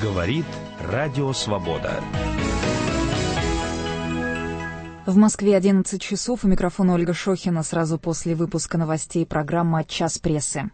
Говорит Радио Свобода. В Москве 11 часов. У микрофона Ольга Шохина. Сразу после выпуска новостей программа «Час прессы».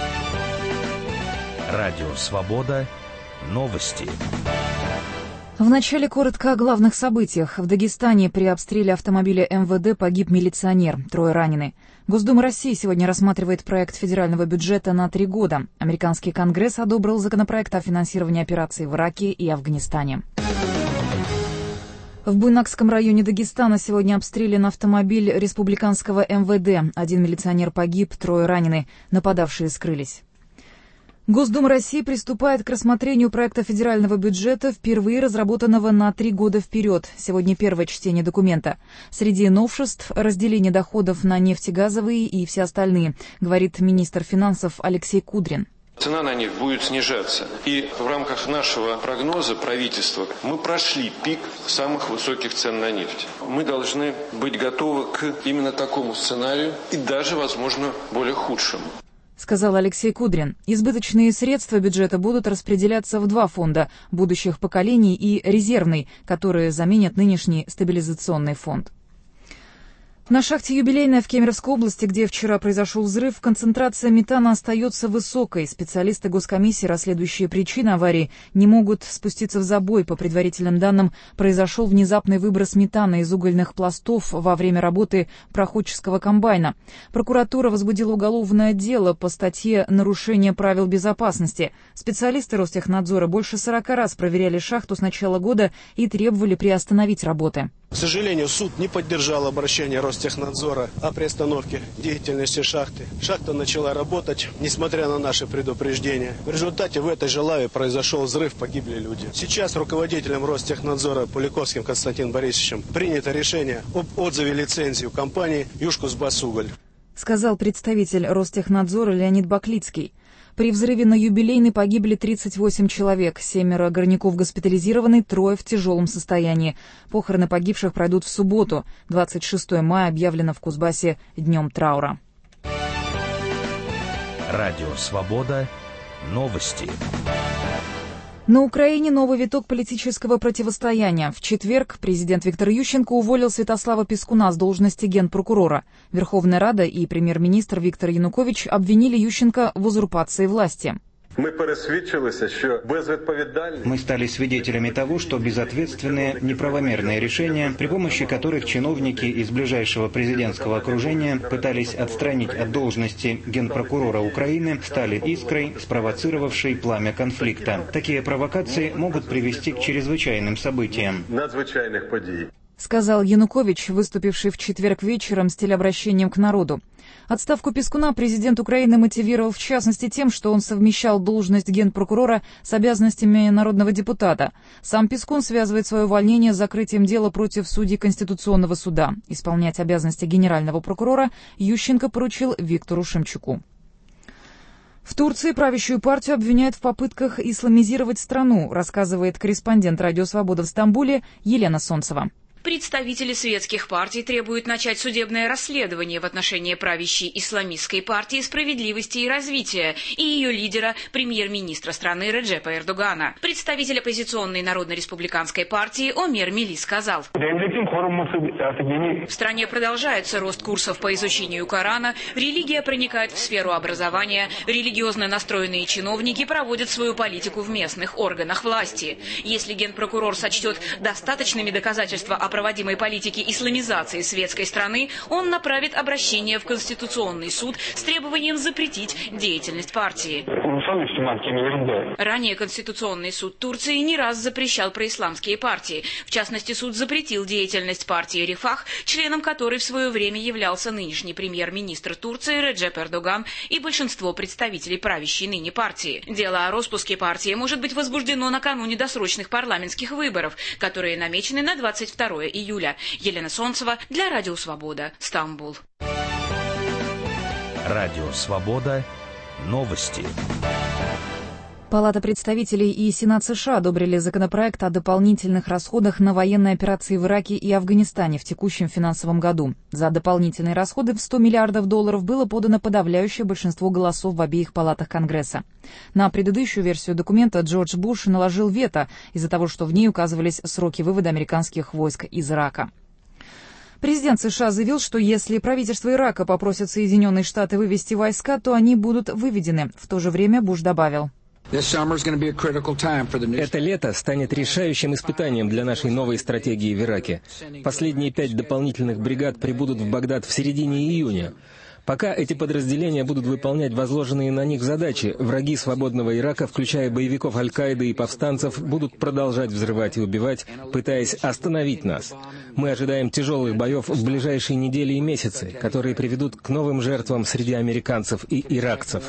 Радио Свобода. Новости. Вначале коротко о главных событиях. В Дагестане при обстреле автомобиля МВД погиб милиционер, 3 ранены. Госдума России сегодня рассматривает проект федерального бюджета на 3 года. Американский Конгресс одобрил законопроект о финансировании операций в Ираке и Афганистане. В Буйнакском районе Дагестана сегодня обстрелян автомобиль республиканского МВД. 1 милиционер погиб, 3 ранены. Нападавшие скрылись. Госдума России приступает к рассмотрению проекта федерального бюджета, впервые разработанного на 3 года вперед. Сегодня первое чтение документа. Среди новшеств – разделение доходов на нефтегазовые и все остальные, говорит министр финансов Алексей Кудрин. Цена на нефть будет снижаться. И в рамках нашего прогноза правительства мы прошли пик самых высоких цен на нефть. Мы должны быть готовы к именно такому сценарию и даже, возможно, более худшему. Сказал Алексей Кудрин. Избыточные средства бюджета будут распределяться в 2 фонда – будущих поколений и резервный, которые заменят нынешний стабилизационный фонд. На шахте «Юбилейная» в Кемеровской области, где вчера произошел взрыв, концентрация метана остается высокой. Специалисты госкомиссии, расследующие причины аварии, не могут спуститься в забой. По предварительным данным, произошел внезапный выброс метана из угольных пластов во время работы проходческого комбайна. Прокуратура возбудила уголовное дело по статье «Нарушение правил безопасности». Специалисты Ростехнадзора больше 40 раз проверяли шахту с начала года и требовали приостановить работы. К сожалению, суд не поддержал обращение Ростехнадзора о приостановке деятельности шахты. Шахта начала работать, несмотря на наши предупреждения. В результате в этой же лаве произошел взрыв, погибли люди. Сейчас руководителем Ростехнадзора Пуликовским Константином Борисовичем принято решение об отзыве лицензии у компании «Южкусбасуголь», сказал представитель Ростехнадзора Леонид Баклицкий. При взрыве на Юбилейной погибли 38 человек, 7 горняков госпитализированы, 3 в тяжелом состоянии. Похороны погибших пройдут в субботу. 26 мая объявлено в Кузбассе днем траура. Радио Свобода. Новости. На Украине новый виток политического противостояния. В четверг президент Виктор Ющенко уволил Святослава Пискуна с должности генпрокурора. Верховная Рада и премьер-министр Виктор Янукович обвинили Ющенко в узурпации власти. Мы стали свидетелями того, что безответственные, неправомерные решения, при помощи которых чиновники из ближайшего президентского окружения пытались отстранить от должности генпрокурора Украины, стали искрой, спровоцировавшей пламя конфликта. Такие провокации могут привести к чрезвычайным событиям. Сказал Янукович, выступивший в четверг вечером с телеобращением к народу. Отставку Пискуна президент Украины мотивировал в частности тем, что он совмещал должность генпрокурора с обязанностями народного депутата. Сам Пискун связывает свое увольнение с закрытием дела против судей Конституционного суда. Исполнять обязанности генерального прокурора Ющенко поручил Виктору Шемчуку. В Турции правящую партию обвиняют в попытках исламизировать страну, рассказывает корреспондент Радио Свобода в Стамбуле Елена Солнцева. Представители светских партий требуют начать судебное расследование в отношении правящей исламистской партии «Справедливости и развития» и ее лидера, премьер-министра страны Реджепа Эрдогана. Представитель оппозиционной Народно-республиканской партии Омер Мели сказал: «В стране продолжается рост курсов по изучению Корана, религия проникает в сферу образования, религиозно настроенные чиновники проводят свою политику в местных органах власти. Если генпрокурор сочтет достаточными доказательства о проводимой политике исламизации светской страны, он направит обращение в Конституционный суд с требованием запретить деятельность партии». Ранее Конституционный суд Турции не раз запрещал происламские партии. В частности, суд запретил деятельность партии Рефах, членом которой в свое время являлся нынешний премьер-министр Турции Реджеп Эрдоган и большинство представителей правящей ныне партии. Дело о распуске партии может быть возбуждено накануне досрочных парламентских выборов, которые намечены на 22 июля. Елена Солнцева для Радио Свобода, Стамбул. Радио Свобода. Новости. Палата представителей и Сенат США одобрили законопроект о дополнительных расходах на военные операции в Ираке и Афганистане в текущем финансовом году. За дополнительные расходы в $100 миллиардов было подано подавляющее большинство голосов в обеих палатах Конгресса. На предыдущую версию документа Джордж Буш наложил вето из-за того, что в ней указывались сроки вывода американских войск из Ирака. Президент США заявил, что если правительство Ирака попросит Соединенные Штаты вывести войска, то они будут выведены. В то же время Буш добавил: это лето станет решающим испытанием для нашей новой стратегии в Ираке. Последние 5 дополнительных бригад прибудут в Багдад в середине июня. Пока эти подразделения будут выполнять возложенные на них задачи, враги свободного Ирака, включая боевиков Аль-Каиды и повстанцев, будут продолжать взрывать и убивать, пытаясь остановить нас. Мы ожидаем тяжелых боев в ближайшие недели и месяцы, которые приведут к новым жертвам среди американцев и иракцев.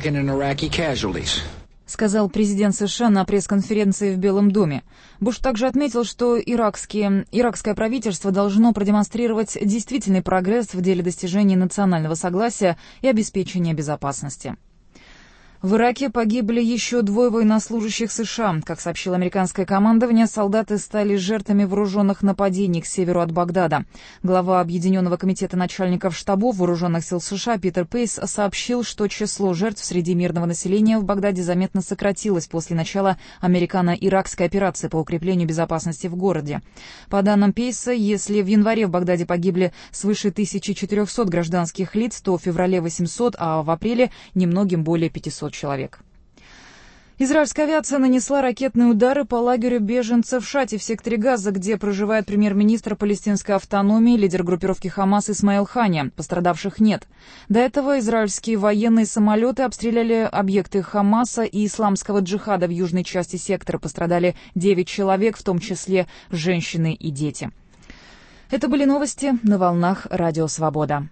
Сказал президент США на пресс-конференции в Белом доме. Буш также отметил, что иракское правительство должно продемонстрировать действительный прогресс в деле достижения национального согласия и обеспечения безопасности. В Ираке погибли еще 2 военнослужащих США. Как сообщило американское командование, солдаты стали жертвами вооруженных нападений к северу от Багдада. Глава Объединенного комитета начальников штабов вооруженных сил США Питер Пейс сообщил, что число жертв среди мирного населения в Багдаде заметно сократилось после начала американо-иракской операции по укреплению безопасности в городе. По данным Пейса, если в январе в Багдаде погибли свыше 1400 гражданских лиц, то в феврале 800, а в апреле немногим более 500 человек. Израильская авиация нанесла ракетные удары по лагерю беженцев в Шати в секторе Газа, где проживает премьер-министр палестинской автономии, лидер группировки Хамас Исмаил Хания. Пострадавших нет. До этого израильские военные самолеты обстреляли объекты Хамаса и исламского джихада в южной части сектора. Пострадали 9 человек, в том числе женщины и дети. Это были новости на волнах Радио Свобода.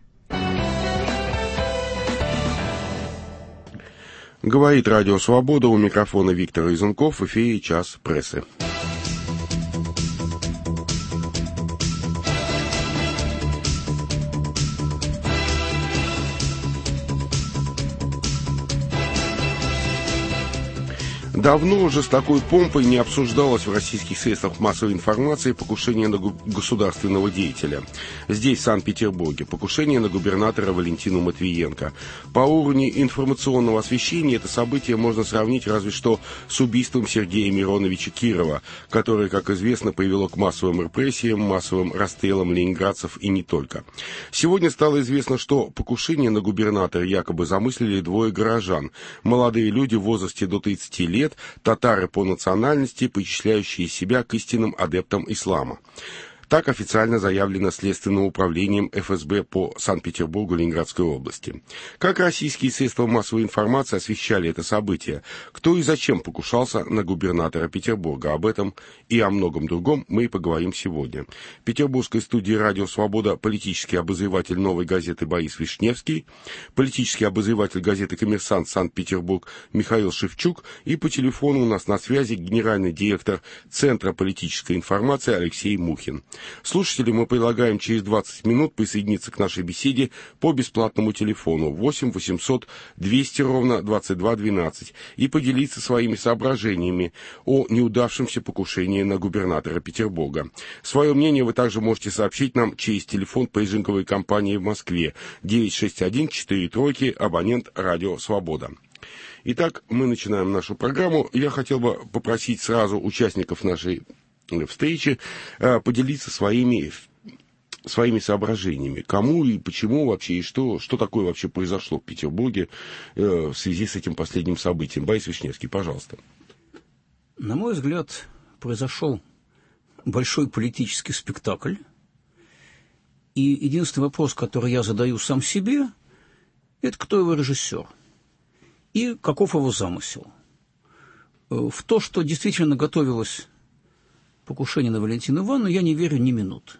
Говорит Радио Свобода, у микрофона Виктор Изунков, в эфире «Час прессы». Давно уже с такой помпой не обсуждалось в российских средствах массовой информации покушение на государственного деятеля. Здесь, в Санкт-Петербурге, покушение на губернатора Валентину Матвиенко. По уровню информационного освещения это событие можно сравнить разве что с убийством Сергея Мироновича Кирова, которое, как известно, привело к массовым репрессиям, массовым расстрелам ленинградцев и не только. Сегодня стало известно, что покушение на губернатора якобы замыслили 2 горожан, молодые люди в возрасте до 30 лет, татары по национальности, причисляющие себя к истинным адептам ислама. Так официально заявлено Следственным управлением ФСБ по Санкт-Петербургу Ленинградской области. Как российские средства массовой информации освещали это событие? Кто и зачем покушался на губернатора Петербурга? Об этом и о многом другом мы и поговорим сегодня. В петербургской студии «Радио Свобода» политический обозреватель «Новой газеты» Борис Вишневский, политический обозреватель газеты «Коммерсант» Санкт-Петербург Михаил Шевчук и по телефону у нас на связи генеральный директор Центра политической информации Алексей Мухин. Слушателям мы предлагаем через 20 минут присоединиться к нашей беседе по бесплатному телефону 8 800 200 ровно 2212 и поделиться своими соображениями о неудавшемся покушении на губернатора Петербурга. Свое мнение вы также можете сообщить нам через телефон пейджинговой компании в Москве 961-43, абонент «Радио Свобода». Итак, мы начинаем нашу программу. Я хотел бы попросить сразу участников нашей встречи поделиться своими соображениями, кому и почему вообще, и что такое вообще произошло в Петербурге в связи с этим последним событием. Борис Вишневский, пожалуйста. На мой взгляд, произошел большой политический спектакль, и единственный вопрос, который я задаю сам себе, это кто его режиссер и каков его замысел. В то, что действительно готовилось покушение на Валентину Ивановну, я не верю ни минуты.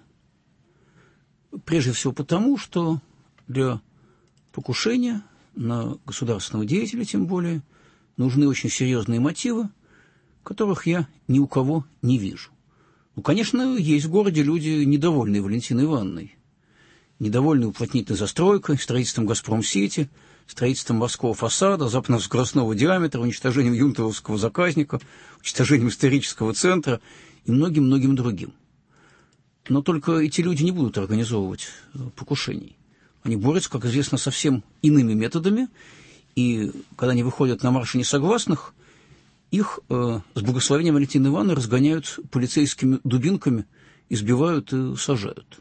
Прежде всего потому, что для покушения на государственного деятеля, тем более, нужны очень серьезные мотивы, которых я ни у кого не вижу. Ну, конечно, есть в городе люди, недовольные Валентиной Ивановной, недовольные уплотнительной застройкой, строительством «Газпром-Сити», строительством морского фасада, западно-скоростного диаметра, уничтожением юнтовского заказника, уничтожением исторического центра и многим-многим другим. Но только эти люди не будут организовывать покушений. Они борются, как известно, совсем иными методами, и когда они выходят на марши несогласных, их с благословения Валентины Ивановны разгоняют полицейскими дубинками, избивают и сажают.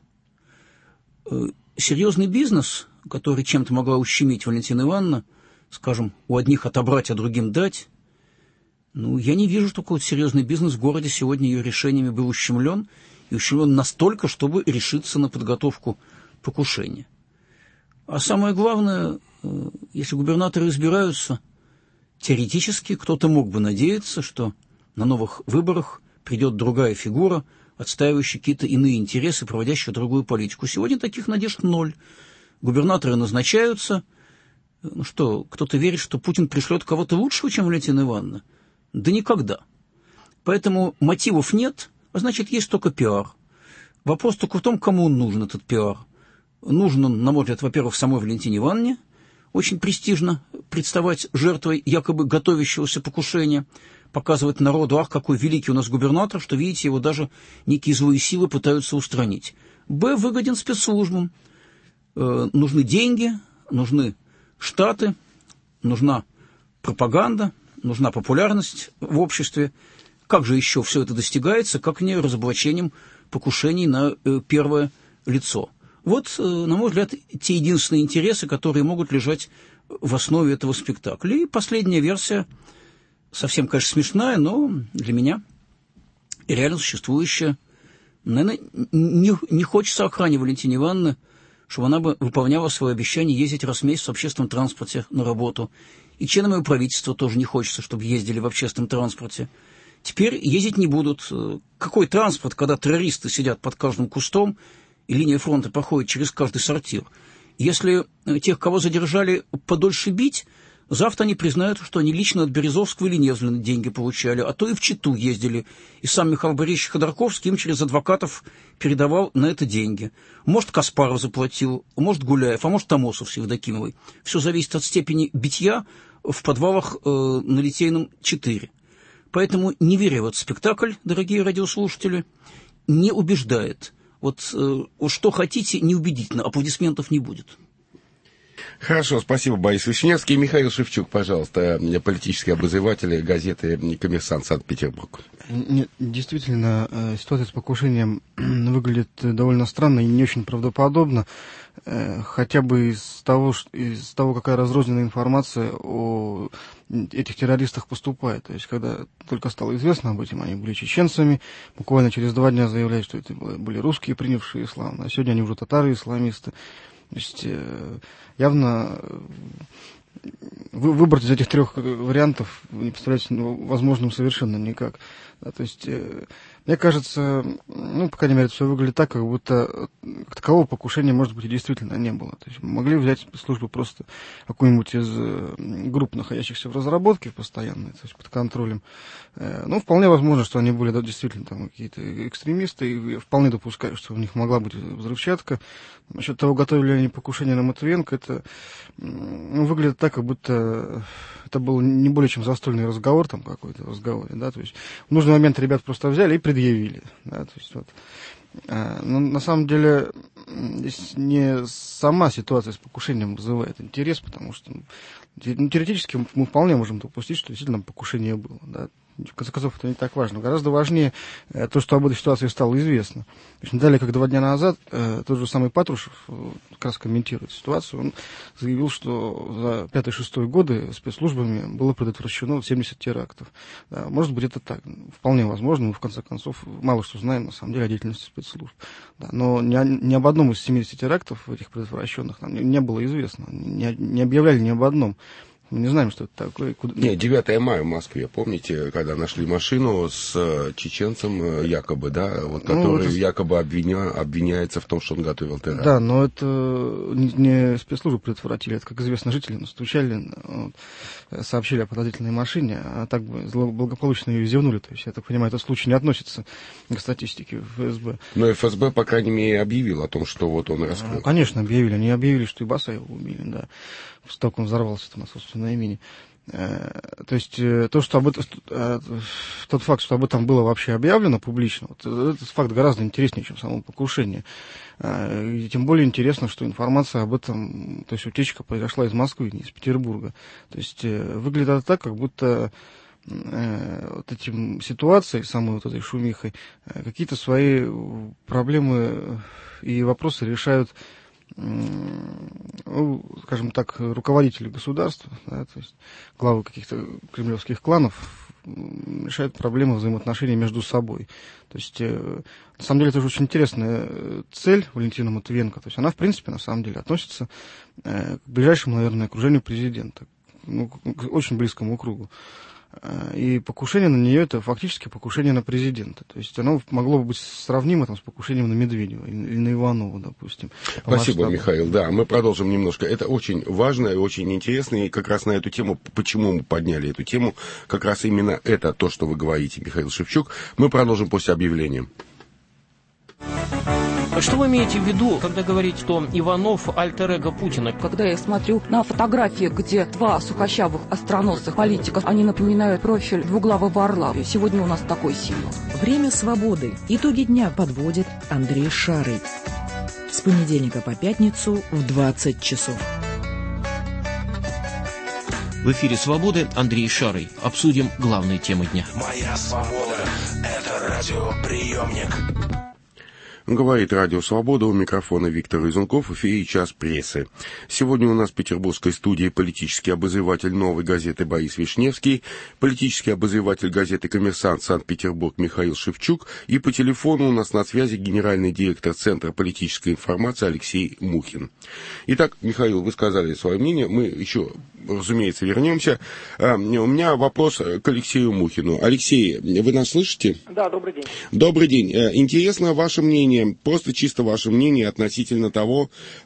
Серьезный бизнес, который чем-то могла ущемить Валентина Ивановна, скажем, у одних отобрать, а другим дать, я не вижу, что какой-то серьезный бизнес в городе сегодня ее решениями был ущемлен, и ущемлен настолько, чтобы решиться на подготовку покушения. А самое главное, если губернаторы избираются, теоретически кто-то мог бы надеяться, что на новых выборах придет другая фигура, отстаивающая какие-то иные интересы, проводящая другую политику. Сегодня таких надежд ноль. Губернаторы назначаются. Кто-то верит, что Путин пришлет кого-то лучшего, чем Валентина Ивановна? Да никогда. Поэтому мотивов нет, а значит, есть только пиар. Вопрос только в том, кому он нужен, этот пиар. Нужен он, на мой взгляд, во-первых, самой Валентине Ивановне, очень престижно представать жертвой якобы готовящегося покушения, показывать народу, ах, какой великий у нас губернатор, что, видите, его даже некие злые силы пытаются устранить. Б, выгоден спецслужбам. Нужны деньги, нужны штаты, нужна пропаганда, нужна популярность в обществе. Как же еще все это достигается, как не разоблачением покушений на первое лицо? Вот, на мой взгляд, те единственные интересы, которые могут лежать в основе этого спектакля. И последняя версия, совсем, конечно, смешная, но для меня реально существующая. Наверное, не хочется охране Валентине Ивановны, чтобы она бы выполняла свое обещание ездить раз в месяц в общественном транспорте на работу. И членам ее правительства тоже не хочется, чтобы ездили в общественном транспорте. Теперь ездить не будут. Какой транспорт, когда террористы сидят под каждым кустом, и линия фронта проходит через каждый сортир? Если тех, кого задержали, подольше бить, завтра они признают, что они лично от Березовского или Невзлина деньги получали, а то и в Читу ездили. И сам Михаил Борисович Ходорковский им через адвокатов передавал на это деньги. Может, Каспаров заплатил, может, Гуляев, а может, Томосов с Евдокимовой. Все зависит от степени битья в подвалах на Литейном 4. Поэтому не веря в этот спектакль, дорогие радиослушатели, не убеждает. Вот что хотите, неубедительно, аплодисментов не будет. Хорошо, спасибо, Борис Вишневский. Михаил Шевчук, пожалуйста, политический обозреватель газеты «Коммерсант», Санкт-Петербург. Нет, действительно, ситуация с покушением выглядит довольно странно и не очень правдоподобно, хотя бы из того, какая разрозненная информация о этих террористах поступает. То есть, когда только стало известно об этом, они были чеченцами, буквально через 2 дня заявляют, что это были русские, принявшие ислам, а сегодня они уже татары-исламисты. То есть, явно выбрать из этих 3 вариантов не представляется возможным совершенно никак. Да, то есть, мне кажется, по крайней мере, это все выглядит так, как будто такового покушения, может быть, и действительно не было. То есть, могли взять спецслужбы просто какую-нибудь из групп, находящихся в разработке постоянно, то есть под контролем. Вполне возможно, что они были действительно там какие-то экстремисты, и вполне допускаю, что у них могла быть взрывчатка. Насчет того, готовили ли они покушение на Матвиенко, это выглядит так, как будто это был не более чем застольный разговор, там какой-то разговор, да, то есть в нужный момент ребят просто взяли и предъявили, да, то есть вот. Но на самом деле здесь не сама ситуация с покушением вызывает интерес, потому что теоретически мы вполне можем допустить, что действительно покушение было, да. В конце концов, это не так важно. Гораздо важнее то, что об этой ситуации стало известно. То есть, не далее, как 2 дня назад, тот же самый Патрушев, как раз комментирует ситуацию, он заявил, что за 5-6 годы спецслужбами было предотвращено 70 терактов. Да, может быть, это так. Вполне возможно. Мы, в конце концов, мало что знаем, на самом деле, о деятельности спецслужб. Да, но ни об одном из 70 терактов, этих предотвращенных, нам не было известно. Не объявляли ни об одном. Мы не знаем, что это такое. Нет, 9 мая в Москве, помните, когда нашли машину с чеченцем якобы, да, вот, который якобы обвиняется в том, что он готовил теракт. Да, но это не спецслужбы предотвратили, это, как известно, жители настучали, сообщили о подозрительной машине, а так бы благополучно ее изъявнули. То есть, я так понимаю, этот случай не относится к статистике ФСБ. Но ФСБ, по крайней мере, объявил о том, что вот он раскрыл. Конечно, объявили. Они объявили, что и Басаева убили, да. После того, как он взорвался на собственное имени. То есть, тот факт, что об этом было вообще объявлено публично, вот, этот факт гораздо интереснее, чем само покушение. И тем более интересно, что информация об этом, то есть утечка произошла из Москвы, не из Петербурга. То есть, выглядит это так, как будто вот этим ситуацией, самой вот этой шумихой, какие-то свои проблемы и вопросы решают, скажем так, руководители государства, да, то есть главы каких-то кремлевских кланов решают проблемы взаимоотношений между собой. То есть, на самом деле, это же очень интересная цель Валентина Матвиенко. То есть, она, в принципе, на самом деле, относится к ближайшему, наверное, окружению президента, к очень близкому кругу. И покушение на нее — это фактически покушение на президента. То есть оно могло бы быть сравнимо там, с покушением на Медведева или на Иванова, допустим. Спасибо, Михаил. Да, мы продолжим немножко. Это очень важно и очень интересно. И как раз на эту тему, почему мы подняли эту тему, как раз именно это то, что вы говорите, Михаил Шевчук. Мы продолжим после объявления. Что вы имеете в виду, когда говорите, что Иванов альтер-эго Путина? Когда я смотрю на фотографии, где два сухощавых остроносых политика, они напоминают профиль двуглавого орла. Сегодня у нас такой символ. Время свободы. Итоги дня подводит Андрей Шарый. С понедельника по пятницу в 20 часов. В эфире «Свободы» Андрей Шарый. Обсудим главные темы дня. Моя свобода – это радиоприемник. Говорит Радио Свобода, у микрофона Виктор Изунков, в эфире «Час прессы». Сегодня у нас в петербургской студии политический обозреватель «Новой газеты» Борис Вишневский, политический обозреватель газеты «Коммерсант» Санкт-Петербург Михаил Шевчук, и по телефону у нас на связи генеральный директор Центра политической информации Алексей Мухин. Итак, Михаил, вы сказали свое мнение, мы еще, разумеется, вернемся. У меня вопрос к Алексею Мухину. Алексей, вы нас слышите? Да, добрый день. Добрый день. Интересно ваше мнение, просто чисто ваше мнение относительно того,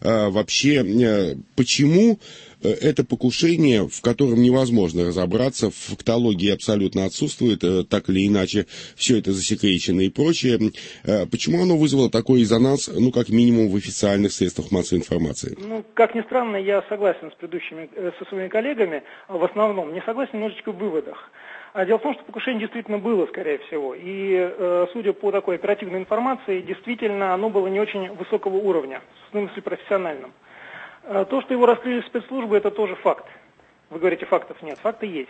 вообще, почему это покушение, в котором невозможно разобраться, фактология абсолютно отсутствует, так или иначе, все это засекречено и прочее, почему оно вызвало такой резонанс, ну, как минимум, в официальных средствах массовой информации? Ну, как ни странно, я согласен со своими коллегами, в основном, не согласен немножечко в выводах. А дело в том, что покушение действительно было, скорее всего. И, судя по такой оперативной информации, действительно оно было не очень высокого уровня, в смысле профессиональном. То, что его раскрыли спецслужбы, это тоже факт. Вы говорите, фактов нет, факты есть.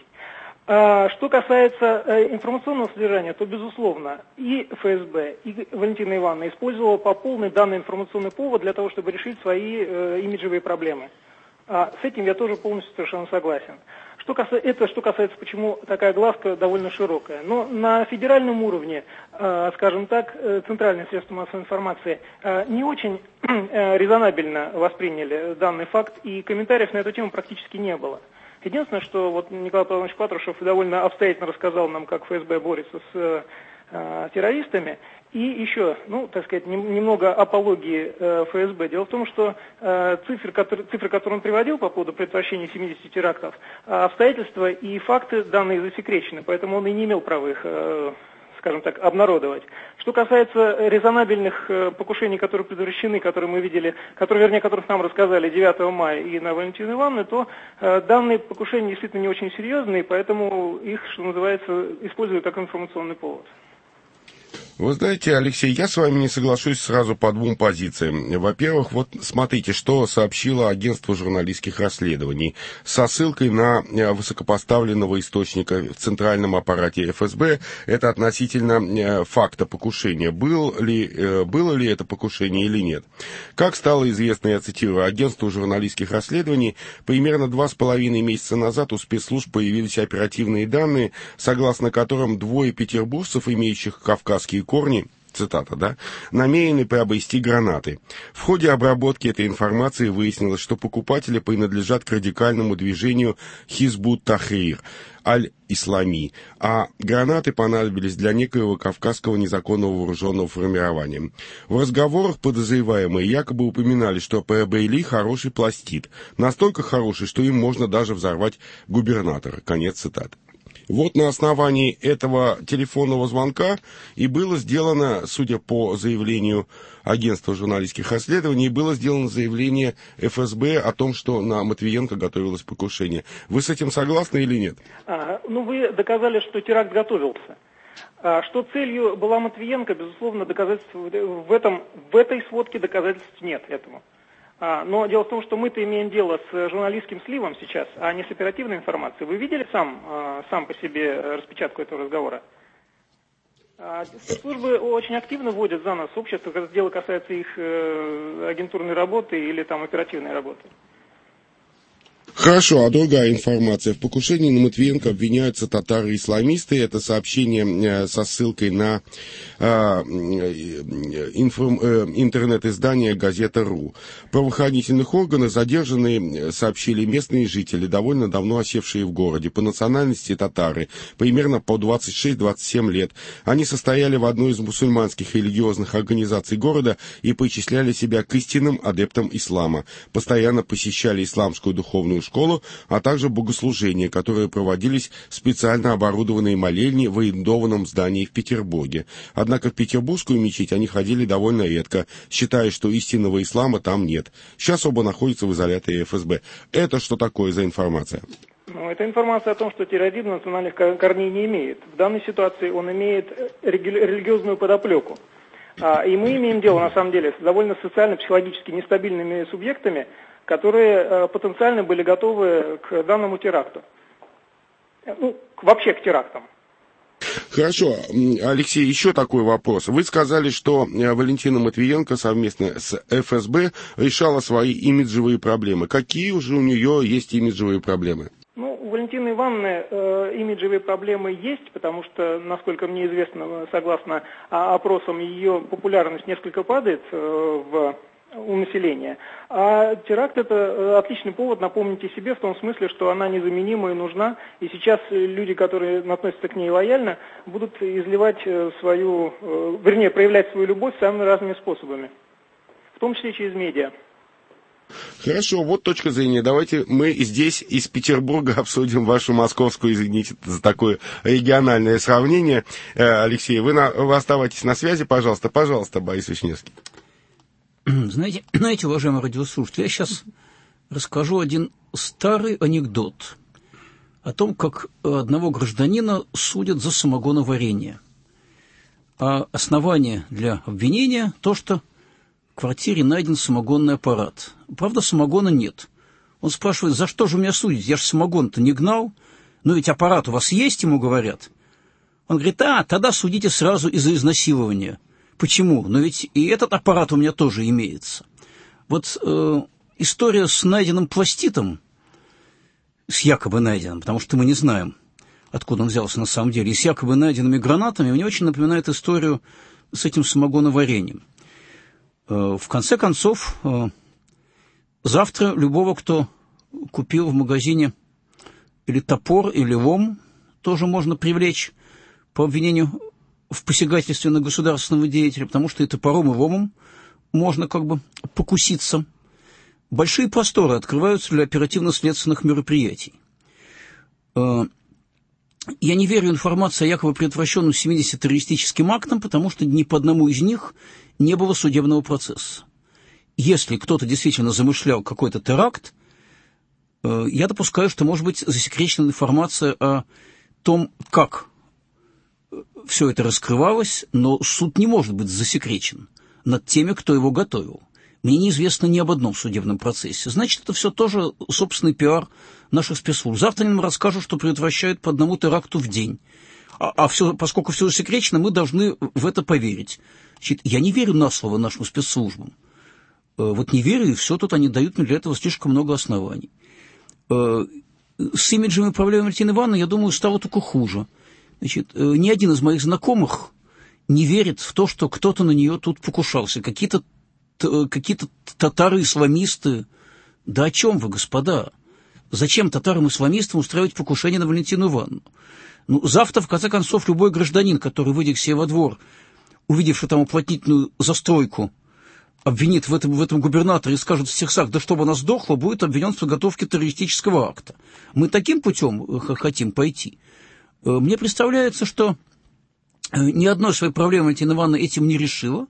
Что касается информационного содержания, то, безусловно, и ФСБ, и Валентина Ивановна использовала по полной данный информационный повод для того, чтобы решить свои имиджевые проблемы. С этим я тоже полностью совершенно согласен. Что касается, почему такая глазка довольно широкая. Но на федеральном уровне, скажем так, центральные средства массовой информации не очень резонабельно восприняли данный факт, и комментариев на эту тему практически не было. Единственное, что вот Николай Павлович Патрушев довольно обстоятельно рассказал нам, как ФСБ борется с террористами. И еще, так сказать, немного апологии ФСБ. Дело в том, что цифры, которые он приводил по поводу предотвращения 70 терактов, обстоятельства и факты данные засекречены, поэтому он и не имел права их, скажем так, обнародовать. Что касается резонабельных покушений, которые предотвращены, которые мы видели, которых нам рассказали 9 мая и на Валентину Ивановну, то данные покушения действительно не очень серьезные, поэтому их, что называется, используют как информационный повод. Вы знаете, Алексей, я с вами не соглашусь сразу по двум позициям. Во-первых, вот смотрите, что сообщило агентство журналистских расследований со ссылкой на высокопоставленного источника в центральном аппарате ФСБ. Это относительно факта покушения. Было ли это покушение или нет? Как стало известно, я цитирую, агентству журналистских расследований, примерно 2,5 месяца назад у спецслужб появились оперативные данные, согласно которым двое петербуржцев, имеющих кавказские корни, цитата, да, намерены приобрести гранаты. В ходе обработки этой информации выяснилось, что покупатели принадлежат к радикальному движению Хизбут Тахрир Аль-Ислами, а гранаты понадобились для некоего кавказского незаконного вооруженного формирования. В разговорах подозреваемые якобы упоминали, что приобрели хороший пластид, настолько хороший, что им можно даже взорвать губернатора. Конец цитаты. Вот на основании этого телефонного звонка и было сделано, судя по заявлению агентства журналистских расследований, было сделано заявление ФСБ о том, что на Матвиенко готовилось покушение. Вы с этим согласны или нет? Вы доказали, что теракт готовился. Что целью была Матвиенко, безусловно, доказательств в этой сводке доказательств нет этому. Но дело в том, что мы-то имеем дело с журналистским сливом сейчас, а не с оперативной информацией. Вы видели сам по себе распечатку этого разговора? Спецслужбы очень активно вводят за нас общество, когда дело касается их агентурной работы или там оперативной работы. Хорошо, а другая информация. В покушении на Матвиенко обвиняются татары-исламисты. Это сообщение со ссылкой на интернет-издание «Газета.ру». Правоохранительных органов задержанные сообщили местные жители, довольно давно осевшие в городе. По национальности татары, примерно по 26-27 лет. Они состояли в одной из мусульманских религиозных организаций города и причисляли себя к истинным адептам ислама. Постоянно посещали исламскую духовную школу, а также богослужения, которые проводились в специально оборудованной молельне в арендованном здании в Петербурге. Однако в петербургскую мечеть они ходили довольно редко, считая, что истинного ислама там нет. Сейчас оба находятся в изоляторе ФСБ. Это что такое за информация? Это информация о том, что терроризм национальных корней не имеет. В данной ситуации он имеет религиозную подоплеку. И мы имеем дело, на самом деле, с довольно социально-психологически нестабильными субъектами, которые потенциально были готовы к данному теракту. Вообще к терактам. Хорошо. Алексей, еще такой вопрос. Вы сказали, что Валентина Матвиенко совместно с ФСБ решала свои имиджевые проблемы. Какие уже у нее есть имиджевые проблемы? У Валентины Ивановны имиджевые проблемы есть, потому что, насколько мне известно, согласно опросам, ее популярность несколько падает у населения. А теракт — это отличный повод напомнить о себе в том смысле, что она незаменима и нужна. И сейчас люди, которые относятся к ней лояльно, будут изливать проявлять свою любовь самыми разными способами, в том числе через медиа. Хорошо, вот точка зрения. Давайте мы здесь из Петербурга обсудим вашу московскую, извините за такое региональное сравнение. Алексей, вы оставайтесь на связи, пожалуйста. Пожалуйста, Борис Вишневский. Знаете, уважаемые радиослушатели, я сейчас расскажу один старый анекдот о том, как одного гражданина судят за самогоноварение. А основание для обвинения то, что в квартире найден самогонный аппарат. Правда, самогона нет. Он спрашивает, за что же меня судить? Я же самогон-то не гнал. Но ведь аппарат у вас есть, ему говорят. Он говорит, тогда судите сразу из-за изнасилования. Почему? Но ведь и этот аппарат у меня тоже имеется. Вот история с найденным пластидом, с якобы найденным, потому что мы не знаем, откуда он взялся на самом деле, и с якобы найденными гранатами, мне очень напоминает историю с этим самогоноварением. В конце концов, завтра любого, кто купил в магазине или топор, или лом, тоже можно привлечь по обвинению в посягательстве на государственного деятеля, потому что и топором, и ломом можно как бы покуситься. Большие просторы открываются для оперативно-следственных мероприятий. Я не верю в информацию о якобы предотвращенном 70 террористическим актам, потому что ни по одному из них не было судебного процесса. Если кто-то действительно замышлял какой-то теракт, я допускаю, что может быть засекречена информация о том, как все это раскрывалось, но суд не может быть засекречен над теми, кто его готовил. Мне неизвестно ни об одном судебном процессе. Значит, это все тоже собственный пиар наших спецслужб. Завтра они нам расскажут, что предотвращают по одному теракту в день. Поскольку все засекречено, мы должны в это поверить. Значит, я не верю на слово нашим спецслужбам. Вот не верю, и все, тут они дают мне для этого слишком много оснований. С имиджевыми проблемами Валентины Ивановны, я думаю, стало только хуже. Значит, ни один из моих знакомых не верит в то, что кто-то на нее тут покушался. Какие-то татары-исламисты. Да о чем вы, господа? Зачем татарам-исламистам устраивать покушение на Валентину Ивановну? Ну, завтра, в конце концов, любой гражданин, который, выйдя к себе во двор, увидевший там уплотнительную застройку, обвинит в этом губернатора и скажет в сердцах, да чтобы она сдохла, будет обвинен в подготовке террористического акта. Мы таким путем хотим пойти. Мне представляется, что ни одной своей проблемы Валентина Ивановна этим не решила,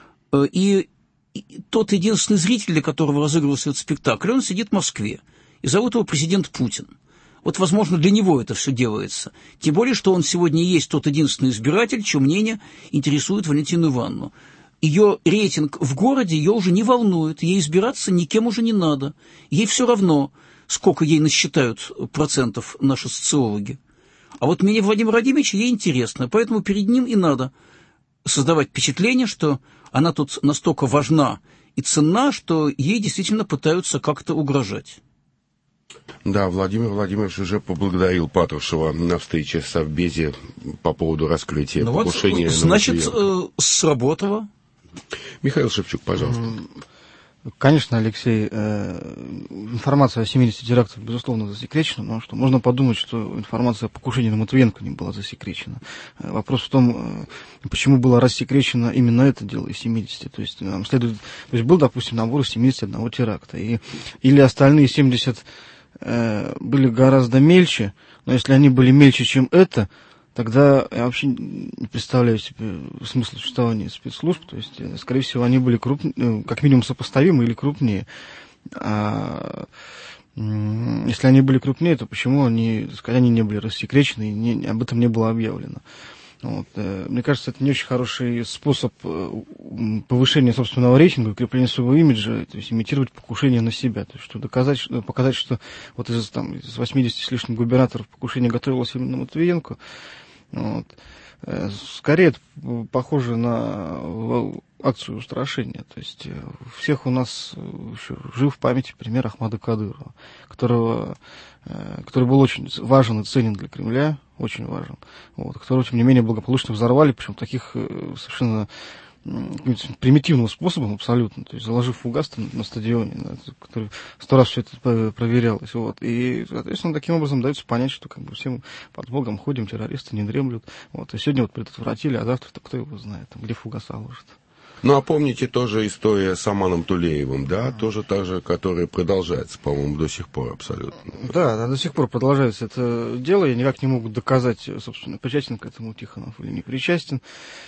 и тот единственный зритель, для которого разыгрывался этот спектакль, он сидит в Москве, и зовут его президент Путин. Вот, возможно, для него это все делается. Тем более, что он сегодня и есть тот единственный избиратель, чье мнение интересует Валентину Ивановну. Ее рейтинг в городе ее уже не волнует, ей избираться никем уже не надо. Ей все равно, сколько ей насчитают процентов наши социологи. А вот мнение Владимира Владимировича ей интересно, поэтому перед ним и надо создавать впечатление, что она тут настолько важна и ценна, что ей действительно пытаются как-то угрожать. Да, Владимир Владимирович уже поблагодарил Патрушева на встрече в Совбезе по поводу раскрытия покушения. Вот, значит, сработало. Михаил Шевчук, пожалуйста. Конечно, Алексей, информация о 70 терактах, безусловно, засекречена, но что можно подумать, что информация о покушении на Матвиенко не была засекречена. Вопрос в том, почему было рассекречено именно это дело из 70. То есть, нам следует, то есть был, допустим, набор из 71 теракта, или остальные 70 были гораздо мельче, но если они были мельче, чем это, тогда я вообще не представляю себе смысла существования спецслужб. То есть, скорее всего, они были как минимум сопоставимы или крупнее. А если они были крупнее, то почему они не были рассекречены и об этом не было объявлено? Вот. Мне кажется, это не очень хороший способ повышения собственного рейтинга, укрепления своего имиджа, то есть имитировать покушение на себя. То есть, что показать, что вот из 80 с лишним губернаторов покушение готовилось именно на Матвиенко. Вот. Скорее это похоже на акцию устрашения. То есть всех у нас еще жив в памяти пример Ахмада Кадырова, который был очень важен и ценен для Кремля, очень важен, которого, тем не менее, благополучно взорвали, причем таких совершенно примитивным способом абсолютно, то есть заложив фугас на стадионе, который 100 раз все это проверялось. Вот. И, соответственно, таким образом дается понять, что все мы под Богом ходим, террористы не дремлют. Вот. И сегодня предотвратили, а завтра-то кто его знает, где фугаса ложат. Ну, а помните тоже история с Аманом Тулеевым, да? Тоже та же, которая продолжается, по-моему, до сих пор абсолютно. Да, до сих пор продолжается это дело. Я никак не могу доказать, собственно, причастен к этому Тихонов или не причастен.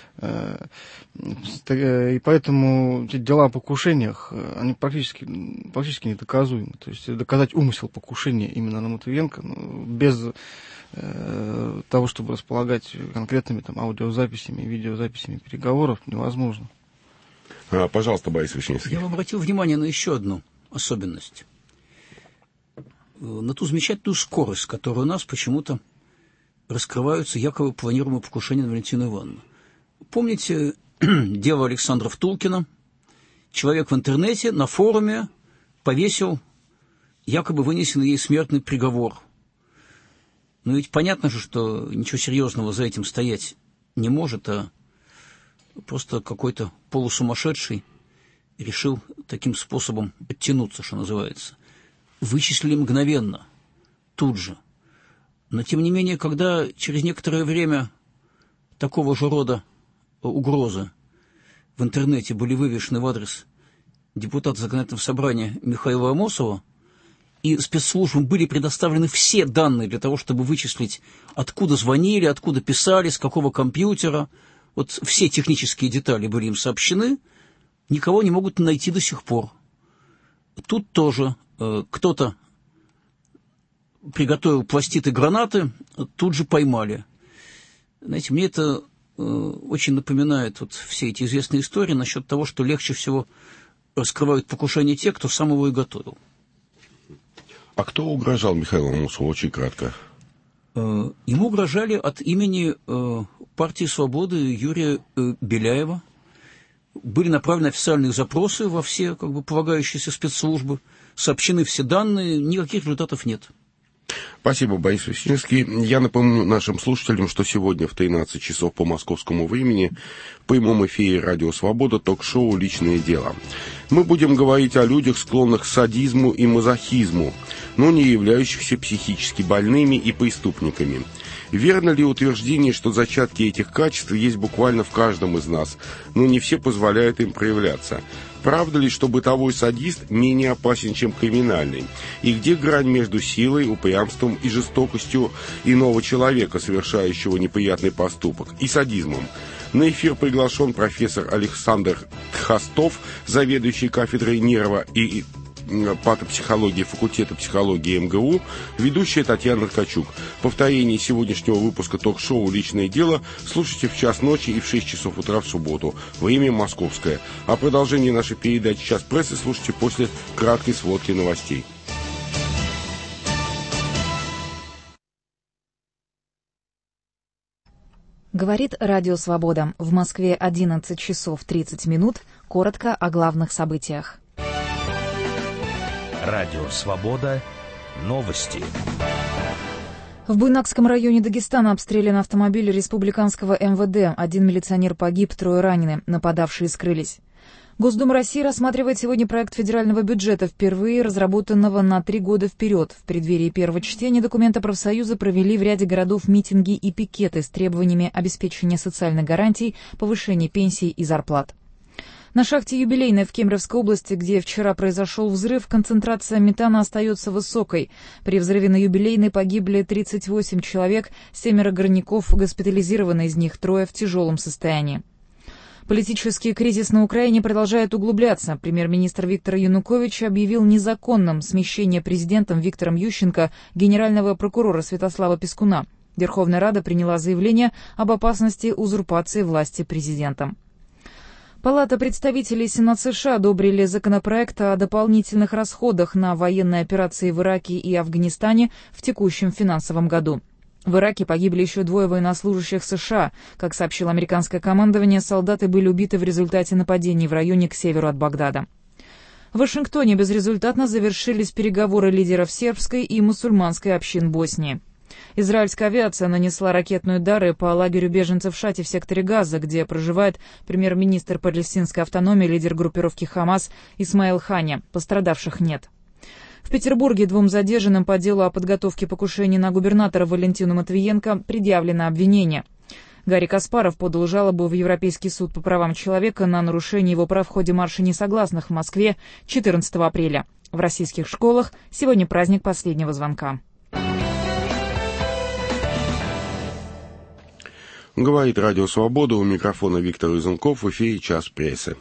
И поэтому эти дела о покушениях, они практически недоказуемы. То есть доказать умысел покушения именно на Матвиенко без того, чтобы располагать конкретными аудиозаписями и видеозаписями переговоров, невозможно. Пожалуйста, Борис Вишневский. Я бы обратил внимание на еще одну особенность. На ту замечательную скорость, с которой у нас почему-то раскрываются якобы планируемые покушения на Валентину Ивановну. Помните дело Александра Втулкина? Человек в интернете на форуме повесил якобы вынесенный ей смертный приговор. Но ведь понятно же, что ничего серьезного за этим стоять не может, а просто какой-то полусумасшедший решил таким способом оттянуться, что называется. Вычислили мгновенно, тут же. Но, тем не менее, когда через некоторое время такого же рода угрозы в интернете были вывешены в адрес депутата законодательного собрания Михаила Амосова, и спецслужбам были предоставлены все данные для того, чтобы вычислить, откуда звонили, откуда писали, с какого компьютера, вот все технические детали были им сообщены, никого не могут найти до сих пор. Тут тоже кто-то приготовил пластиты гранаты, тут же поймали. Знаете, мне это очень напоминает вот все эти известные истории насчет того, что легче всего раскрывают покушение те, кто сам его и готовил. А кто угрожал Михаилу Амосову? Очень кратко. Ему угрожали от имени партии «Свободы» Юрия Беляева. Были направлены официальные запросы во все полагающиеся спецслужбы, сообщены все данные, никаких результатов нет. Спасибо, Борис Вишневский. Я напомню нашим слушателям, что сегодня в 13 часов по московскому времени в прямом эфире «Радио Свобода» ток-шоу «Личное дело». Мы будем говорить о людях, склонных к садизму и мазохизму, но не являющихся психически больными и преступниками. Верно ли утверждение, что зачатки этих качеств есть буквально в каждом из нас, но не все позволяют им проявляться? Правда ли, что бытовой садист менее опасен, чем криминальный? И где грань между силой, упрямством и жестокостью иного человека, совершающего неприятный поступок, и садизмом? На эфир приглашен профессор Александр Тхастов, заведующий кафедрой нерва и патопсихологии факультета психологии МГУ, ведущая Татьяна Ткачук. Повторение сегодняшнего выпуска ток-шоу «Личное дело» слушайте в час ночи и в 6 часов утра в субботу. Время московское. А продолжение нашей передачи «Час прессы» слушайте после краткой сводки новостей. Говорит Радио Свобода. В Москве 11 часов 30 минут. Коротко о главных событиях. Радио Свобода. Новости. В Буйнакском районе Дагестана обстрелян автомобиль республиканского МВД. 1 милиционер погиб, 3 ранены. Нападавшие скрылись. Госдума России рассматривает сегодня проект федерального бюджета, впервые разработанного на 3 года вперед. В преддверии первого чтения документа профсоюзы провели в ряде городов митинги и пикеты с требованиями обеспечения социальных гарантий, повышения пенсий и зарплат. На шахте «Юбилейная» в Кемеровской области, где вчера произошел взрыв, концентрация метана остается высокой. При взрыве на «Юбилейной» погибли 38 человек, 7 горняков госпитализированы, из них 3 в тяжелом состоянии. Политический кризис на Украине продолжает углубляться. Премьер-министр Виктор Янукович объявил незаконным смещение президентом Виктором Ющенко генерального прокурора Святослава Пискуна. Верховная Рада приняла заявление об опасности узурпации власти президентом. Палата представителей Сенат США одобрили законопроект о дополнительных расходах на военные операции в Ираке и Афганистане в текущем финансовом году. В Ираке погибли еще 2 военнослужащих США. Как сообщило американское командование, солдаты были убиты в результате нападений в районе к северу от Багдада. В Вашингтоне безрезультатно завершились переговоры лидеров сербской и мусульманской общин Боснии. Израильская авиация нанесла ракетные удары по лагерю беженцев в Шате в секторе Газа, где проживает премьер-министр палестинской автономии, лидер группировки «Хамас» Исмаил Ханя. Пострадавших нет. В Петербурге 2 задержанным по делу о подготовке покушений на губернатора Валентину Матвиенко предъявлено обвинение. Гарри Каспаров подал жалобу в Европейский суд по правам человека на нарушение его прав в ходе марша несогласных в Москве 14 апреля. В российских школах сегодня праздник последнего звонка. Говорит Радио Свобода, у микрофона Виктор Изунков, в эфире «Час прессы».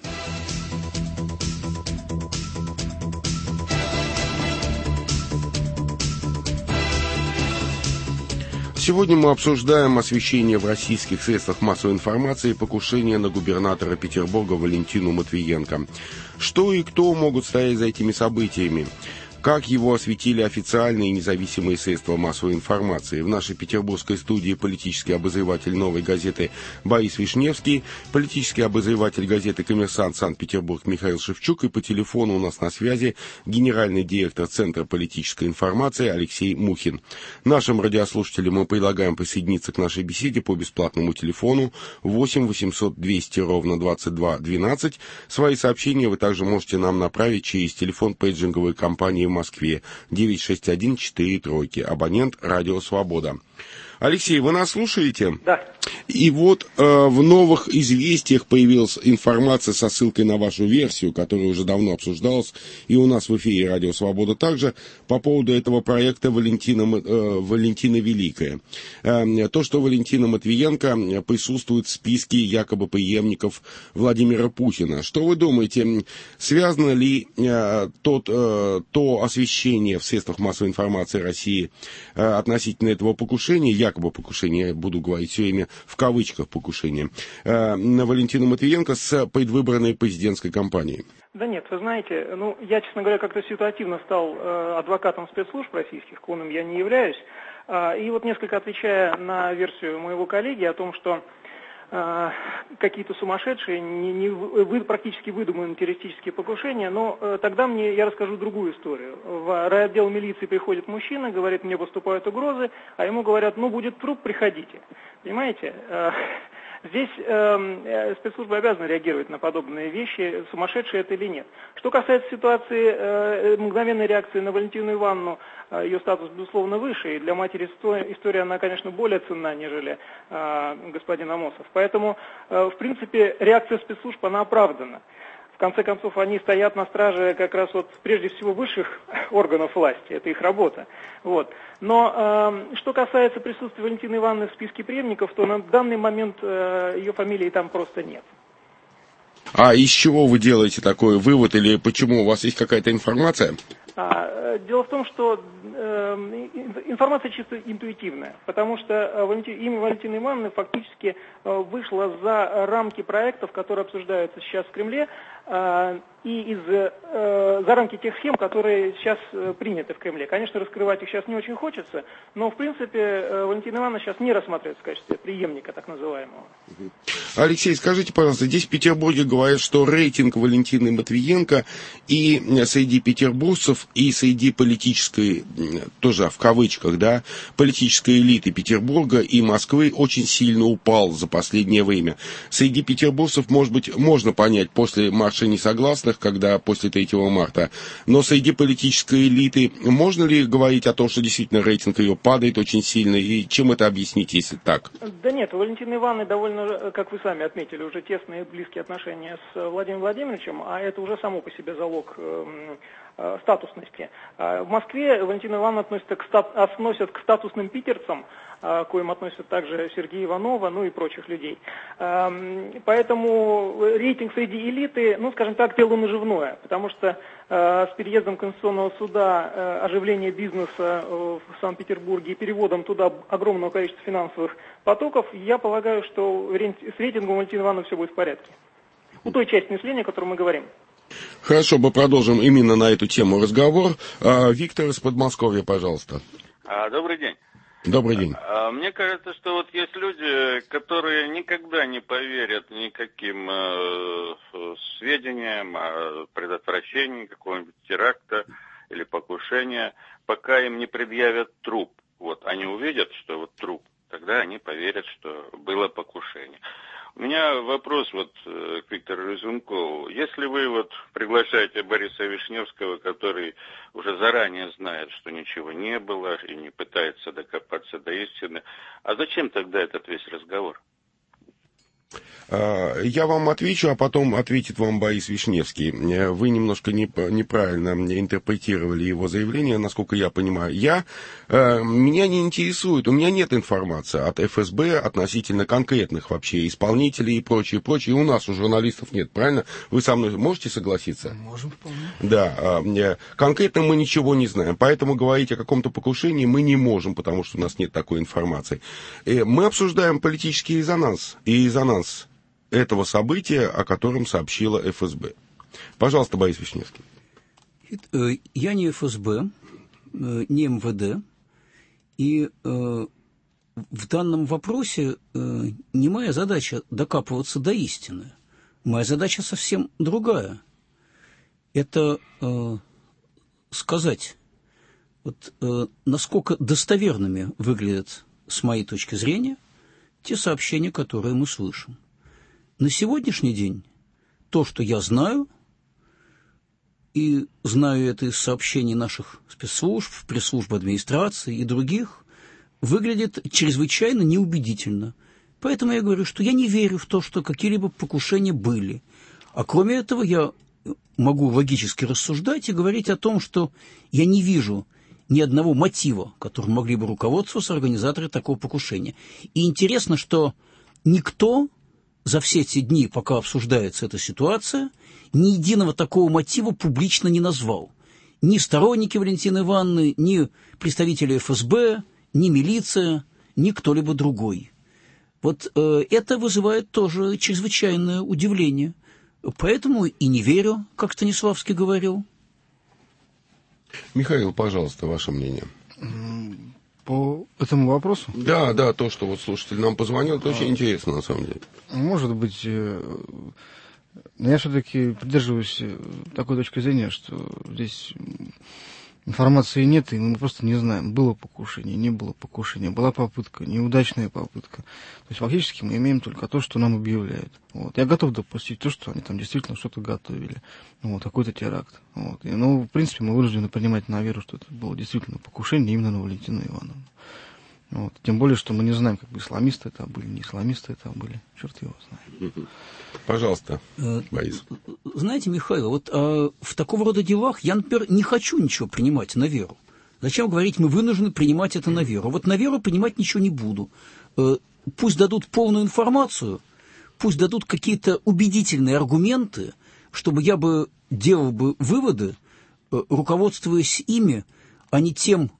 Сегодня мы обсуждаем освещение в российских средствах массовой информации покушения на губернатора Петербурга Валентину Матвиенко. Что и кто могут стоять за этими событиями? Как его осветили официальные и независимые средства массовой информации? В нашей петербургской студии политический обозреватель «Новой газеты» Борис Вишневский, политический обозреватель газеты «Коммерсант» Санкт-Петербург Михаил Шевчук, и по телефону у нас на связи генеральный директор Центра политической информации Алексей Мухин. Нашим радиослушателям мы предлагаем присоединиться к нашей беседе по бесплатному телефону 8 800 200 ровно 22 12. Свои сообщения вы также можете нам направить через телефон пейджинговой компании в Москве 961-4 абонент «Радио Свобода». Алексей, вы нас слушаете? Да. И вот в новых известиях появилась информация со ссылкой на вашу версию, которая уже давно обсуждалась, и у нас в эфире «Радио Свобода» также, по поводу этого проекта Валентина Великая. То, что Валентина Матвиенко присутствует в списке якобы преемников Владимира Путина. Что вы думаете, связано ли то освещение в средствах массовой информации России относительно этого покушения, якобы покушение, я буду говорить все время в кавычках покушение, на Валентину Матвиенко с предвыборной президентской кампанией? Да нет, вы знаете, я, честно говоря, как-то ситуативно стал адвокатом спецслужб российских, коным я не являюсь. И вот несколько отвечая на версию моего коллеги о том, что какие-то сумасшедшие, практически выдуманные террористические покушения, но тогда я расскажу другую историю. В райотдел милиции приходит мужчина, говорит, мне поступают угрозы, а ему говорят, будет труп, приходите. Понимаете? Здесь спецслужбы обязаны реагировать на подобные вещи, сумасшедшие это или нет. Что касается ситуации мгновенной реакции на Валентину Ивановну, ее статус, безусловно, выше, и для матери история, она, конечно, более ценна, нежели господин Амосов. Поэтому, в принципе, реакция спецслужб, она оправдана. В конце концов, они стоят на страже как раз прежде всего высших органов власти, это их работа. Но что касается присутствия Валентины Ивановны в списке преемников, то на данный момент ее фамилии там просто нет. А из чего вы делаете такой вывод, или почему? У вас есть какая-то информация? Дело в том, что информация чисто интуитивная, потому что имя Валентины Ивановны фактически вышло за рамки проектов, которые обсуждаются сейчас в Кремле, и за рамки тех схем, которые сейчас приняты в Кремле. Конечно, раскрывать их сейчас не очень хочется, но в принципе Валентина Ивановна сейчас не рассматривается в качестве преемника так называемого. Алексей, скажите, пожалуйста, здесь в Петербурге говорят, что рейтинг Валентины Матвиенко и среди петербуржцев, и среди политической, тоже в кавычках, да, политической элиты Петербурга и Москвы очень сильно упал за последнее время. Среди петербуржцев, может быть, можно понять после марша несогласных, когда после 3 марта, но среди политической элиты можно ли говорить о том, что действительно рейтинг ее падает очень сильно, и чем это объяснить, если так? Да нет, у Валентины Ивановны довольно, как вы сами отметили, уже тесные близкие отношения с Владимиром Владимировичем, а это уже само по себе залог статусности. В Москве Валентина Ивановна относят к статусным питерцам, к коим относят также Сергея Иванова, и прочих людей. Поэтому рейтинг среди элиты, скажем так, дело наживное, потому что с переездом Конституционного суда, оживление бизнеса в Санкт-Петербурге и переводом туда огромного количества финансовых потоков, я полагаю, что с рейтингом Валентины Ивановны все будет в порядке. У той части населения, о которой мы говорим. Хорошо, мы продолжим именно на эту тему разговор. Виктор из Подмосковья, пожалуйста. Добрый день. Добрый день. Мне кажется, что есть люди, которые никогда не поверят никаким сведениям о предотвращении какого-нибудь теракта или покушения, пока им не предъявят труп. Они увидят, что труп, тогда они поверят, что было покушение. У меня вопрос к Виктору Разумкову. Если вы приглашаете Бориса Вишневского, который уже заранее знает, что ничего не было и не пытается докопаться до истины, а зачем тогда этот весь разговор? Я вам отвечу, а потом ответит вам Борис Вишневский. Вы немножко неправильно интерпретировали его заявление, насколько я понимаю. Меня не интересует, у меня нет информации от ФСБ относительно конкретных вообще исполнителей и прочее. И у нас, у журналистов нет, правильно? Вы со мной можете согласиться? Можем вполне. Да, конкретно мы ничего не знаем, поэтому говорить о каком-то покушении мы не можем, потому что у нас нет такой информации. Мы обсуждаем политический резонанс и резонанс этого события, о котором сообщила ФСБ. Пожалуйста, Борис Вишневский. Я не ФСБ, не МВД, и в данном вопросе не моя задача докапываться до истины. Моя задача совсем другая. Это сказать, насколько достоверными выглядят, с моей точки зрения, те сообщения, которые мы слышим. На сегодняшний день то, что я знаю, и знаю это из сообщений наших спецслужб, пресс-служб администрации и других, выглядит чрезвычайно неубедительно. Поэтому я говорю, что я не верю в то, что какие-либо покушения были. А кроме этого я могу логически рассуждать и говорить о том, что я не вижу ни одного мотива, которым могли бы руководствоваться организаторы такого покушения. И интересно, что никто за все эти дни, пока обсуждается эта ситуация, ни единого такого мотива публично не назвал. Ни сторонники Валентины Ивановны, ни представители ФСБ, ни милиция, ни кто-либо другой. Это вызывает тоже чрезвычайное удивление. Поэтому и не верю, как Станиславский говорил. Михаил, пожалуйста, ваше мнение. По этому вопросу? Да, то, что вот слушатель нам позвонил, это очень интересно, на самом деле. Может быть, но я все-таки придерживаюсь такой точки зрения, что здесь информации нет, и мы просто не знаем, было покушение, не было покушения, была попытка, неудачная попытка. То есть фактически мы имеем только то, что нам объявляют. Вот. Я готов допустить то, что они там действительно что-то готовили, вот, какой-то теракт. Вот. Но, в принципе, мы вынуждены принимать на веру, что это было действительно покушение именно на Валентину Ивановну. Вот. Тем более, что мы не знаем, как бы исламисты это были, не исламисты это были. Черт его знает. Пожалуйста, Борис. Знаете, Михаил, вот в такого рода делах я, например, не хочу ничего принимать на веру. Зачем говорить, мы вынуждены принимать это на веру? Вот на веру принимать ничего не буду. Пусть дадут полную информацию, пусть дадут какие-то убедительные аргументы, чтобы я бы делал бы выводы, руководствуясь ими, а не тем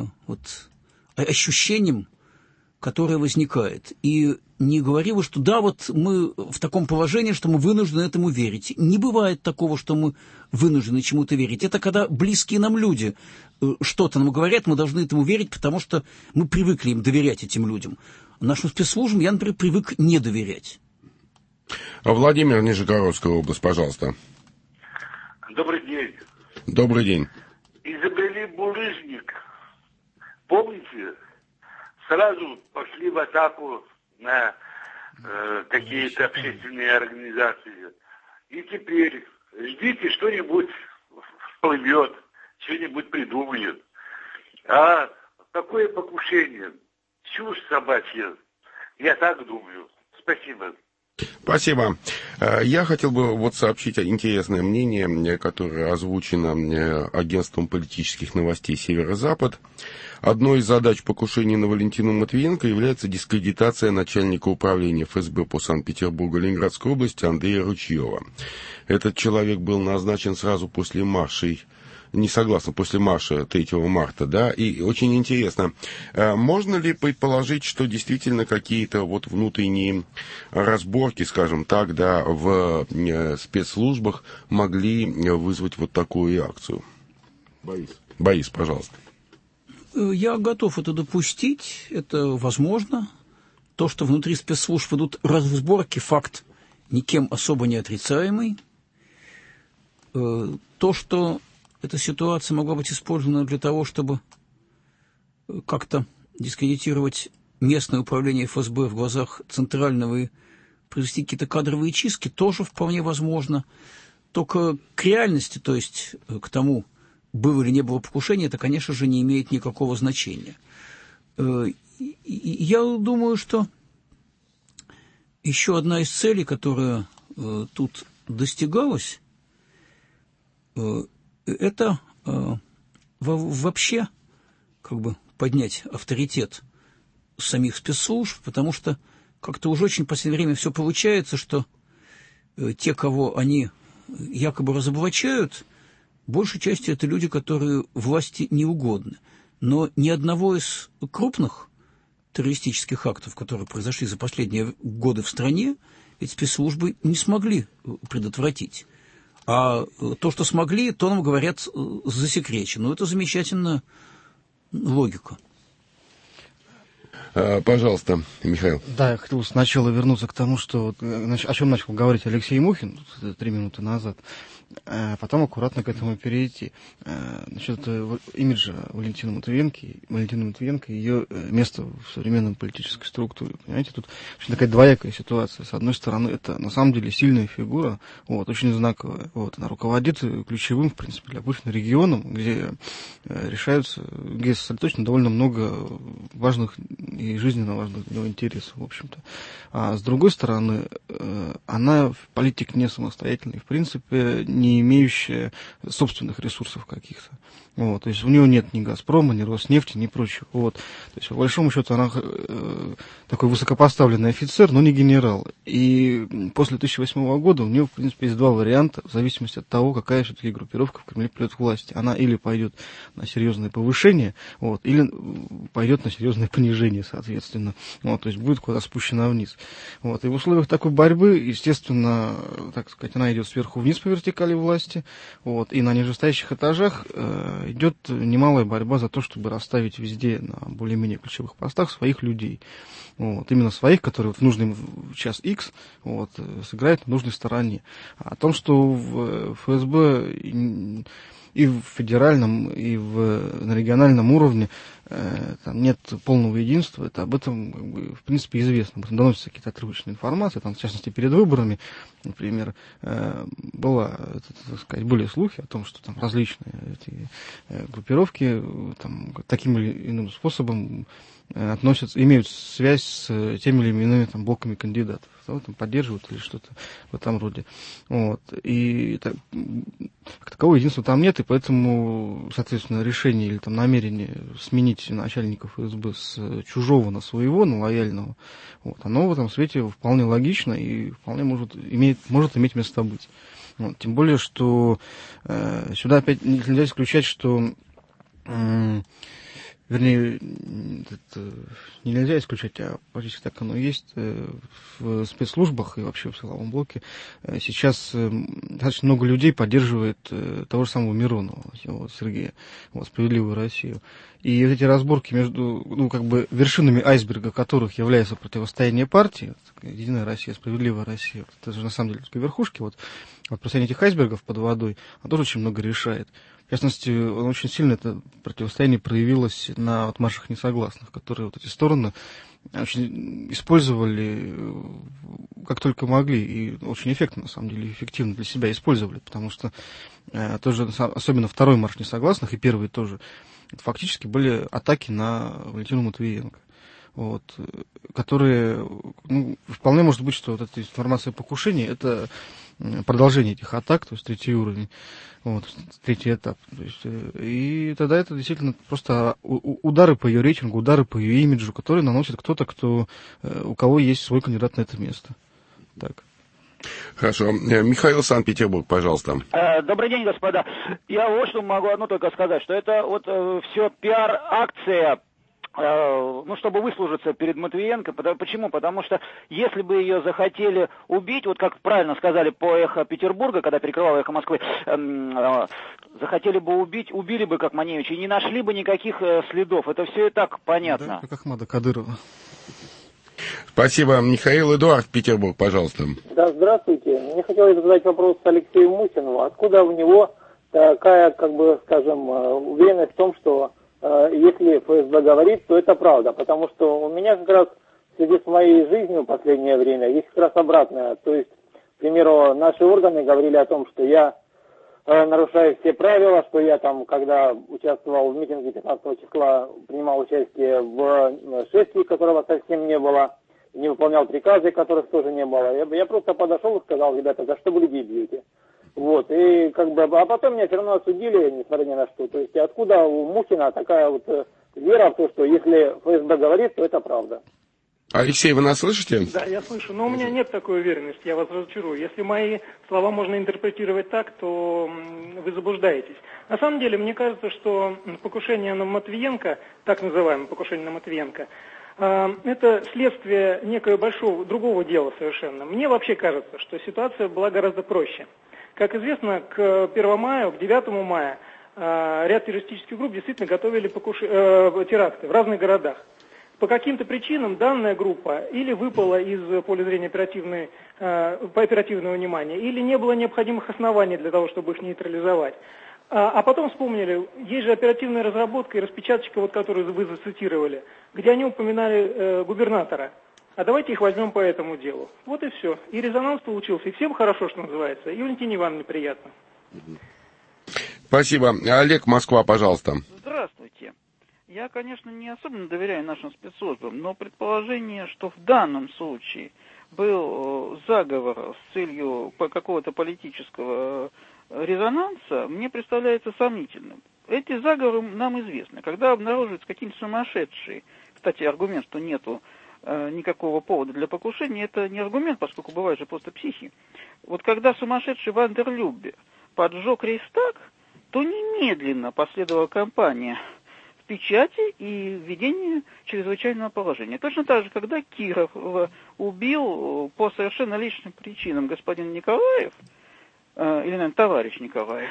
ощущением, которое возникает. И не говорила, что да, вот мы в таком положении, что мы вынуждены этому верить. Не бывает такого, что мы вынуждены чему-то верить. Это когда близкие нам люди что-то нам говорят, мы должны этому верить, потому что мы привыкли им доверять, этим людям. Нашим спецслужбам я, например, привык не доверять. Владимир, Нижегородская область, пожалуйста. Добрый день. Добрый день. Изобрели булыжник. Помните? Сразу пошли в атаку на какие-то общественные организации. И теперь ждите, что-нибудь всплывет, что-нибудь придумают. А какое покушение? Чушь собачья. Я так думаю. Спасибо. Спасибо. Я хотел бы вот сообщить интересное мнение, которое озвучено агентством политических новостей «Северо-Запад». Одной из задач покушения на Валентину Матвиенко является дискредитация начальника управления ФСБ по Санкт-Петербургу и Ленинградской области Андрея Ручьева. Этот человек был назначен сразу после маршей, после марша 3 марта, да, и очень интересно, можно ли предположить, что действительно какие-то вот внутренние разборки, скажем так, да, в спецслужбах могли вызвать вот такую реакцию? Борис, пожалуйста. Я готов это допустить, это возможно. То, что внутри спецслужб идут разборки, факт никем особо не отрицаемый. То, что эта ситуация могла быть использована для того, чтобы как-то дискредитировать местное управление ФСБ в глазах центрального и провести какие-то кадровые чистки, тоже вполне возможно. Только к реальности, то есть к тому, было или не было покушения, это, конечно же, не имеет никакого значения. Я думаю, что еще одна из целей, которая тут достигалась, это вообще как бы поднять авторитет самих спецслужб, потому что как-то уже очень в последнее время все получается, что те, кого они якобы разоблачают, большей частью это люди, которые власти не угодны. Но ни одного из крупных террористических актов, которые произошли за последние годы в стране, эти спецслужбы не смогли предотвратить. А то, что смогли, то нам говорят засекречено. Это замечательная логика. Пожалуйста, Михаил. Да, я хотел сначала вернуться к тому, что, о чем начал говорить Алексей Мухин 3 минуты назад, а потом аккуратно к этому перейти. Насчет имиджа Валентины Матвиенко и ее место в современной политической структуре. Понимаете, тут очень такая двоякая ситуация. С одной стороны, это на самом деле сильная фигура, очень знаковая. Она руководит ключевым, в принципе, для Путина регионом, где решаются, где сосредоточено довольно много важных и жизненно важных для него интересов, в общем-то. А с другой стороны, она политик не самостоятельный, в принципе, не имеющая собственных ресурсов каких-то. То есть у него нет ни «Газпрома», ни «Роснефти», ни прочего. То есть, по большому счету, она такой высокопоставленный офицер, но не генерал. И после 2008 года у нее, в принципе, есть 2 варианта, в зависимости от того, какая все-таки группировка в Кремле придет к власти. Она или пойдет на серьезное повышение, или пойдет на серьезное понижение соответственно. Вот, то есть будет куда спущена вниз. Вот, и в условиях такой борьбы, естественно, так сказать, она идет сверху вниз по вертикали власти. Вот, и на нижестоящих этажах идет немалая борьба за то, чтобы расставить везде на более-менее ключевых постах своих людей. Вот, именно своих, которые вот в нужный час X вот, сыграют на нужной стороне. О том, что в ФСБ и в федеральном, и на региональном уровне там нет полного единства, это об этом, как бы, в принципе, известно. Об этом доносятся какие-то отрывочные информации, там, в частности, перед выборами, например, были слухи о том, что там различные эти группировки там, таким или иным способом имеют связь с теми или иными там, блоками кандидатов, там, поддерживают или что-то в этом роде. Вот. И как такового единства там нет, и поэтому, соответственно, решение или там, намерение сменить начальников ФСБ с чужого на своего, на лояльного, вот, оно в этом свете вполне логично и вполне может иметь место быть. Вот. Тем более, что сюда опять нельзя исключать, что вернее, нельзя исключать, а практически так оно и есть, в спецслужбах и вообще в силовом блоке сейчас достаточно много людей поддерживает того же самого Миронова, вот, Сергея, вот, «Справедливую Россию». И вот эти разборки между, вершинами айсберга которых является противостояние партии, «Единая Россия», «Справедливая Россия», это же на самом деле только верхушки, вот противостояние этих айсбергов под водой, оно тоже очень много решает. В частности, очень сильно это противостояние проявилось на маршах несогласных, которые вот эти стороны очень использовали как только могли, и очень эффектно, на самом деле, эффективно для себя использовали, потому что тоже, особенно второй марш несогласных и первый тоже, это фактически были атаки на Валентину Матвиенко, вот, которые, вполне может быть, что вот эта информация о покушении, это продолжение этих атак, то есть третий уровень, вот, третий этап. То есть, и тогда это действительно просто удары по ее рейтингу, удары по ее имиджу, которые наносит кто-то, у кого есть свой кандидат на это место. Так. Хорошо. Михаил, Санкт-Петербург, пожалуйста. Добрый день, господа. Я вот что могу одно только сказать, что это вот все пиар-акция, чтобы выслужиться перед Матвиенко. Почему? Потому что если бы ее захотели убить, вот как правильно сказали по «Эхо Петербурга», когда перекрывал «Эхо Москвы», захотели бы убить, убили бы как Маневича, и не нашли бы никаких следов. Это все и так понятно. Да, как Ахмада Кадырова. Спасибо. Михаил, Эдуард, Петербург, пожалуйста. Да, здравствуйте. Мне хотелось задать вопрос Алексею Мусину. Откуда у него такая, уверенность в том, что если ФСБ говорит, то это правда? Потому что у меня как раз в связи с моей жизнью в последнее время есть как раз обратное. То есть, к примеру, наши органы говорили о том, что я нарушаю все правила, что я там, когда участвовал в митинге 15 числа, принимал участие в шествии, которого совсем не было, не выполнял приказы, которых тоже не было. Я просто подошел и сказал: ребята, за что вы людей бьете? Вот, и а потом меня все равно осудили, несмотря ни на что. То есть откуда у Мухина такая вот вера в то, что если ФСБ говорит, то это правда? Алексей, вы нас слышите? Да, я слышу, но у меня нет такой уверенности, я вас разочарую. Если мои слова можно интерпретировать так, то вы заблуждаетесь. На самом деле, мне кажется, что покушение на Матвиенко, так называемое покушение на Матвиенко, это следствие некого большого, другого дела совершенно. Мне вообще кажется, что ситуация была гораздо проще. Как известно, к 1 мая, к 9 мая ряд террористических групп действительно готовили теракты в разных городах. По каким-то причинам данная группа или выпала из поля зрения оперативного внимания, или не было необходимых оснований для того, чтобы их нейтрализовать. А потом вспомнили, есть же оперативная разработка и распечаточка, вот, которую вы зацитировали, где они упоминали губернатора. А давайте их возьмем по этому делу. Вот и все. И резонанс получился. И всем хорошо, что называется. И Валентине Ивановне приятно. Спасибо. Олег, Москва, пожалуйста. Здравствуйте. Я, конечно, не особенно доверяю нашим спецслужбам, но предположение, что в данном случае был заговор с целью какого-то политического резонанса, мне представляется сомнительным. Эти заговоры нам известны. Когда обнаруживаются какие-нибудь сумасшедшие, кстати, аргумент, что нету никакого повода для покушения, это не аргумент, поскольку бывают же просто психи. Вот когда сумасшедший Ван дер Люббе поджег Рейхстаг, то немедленно последовала кампания печати и введение чрезвычайного положения. Точно так же, когда Киров убил по совершенно личным причинам господин Николаев, или, наверное, товарищ Николаев,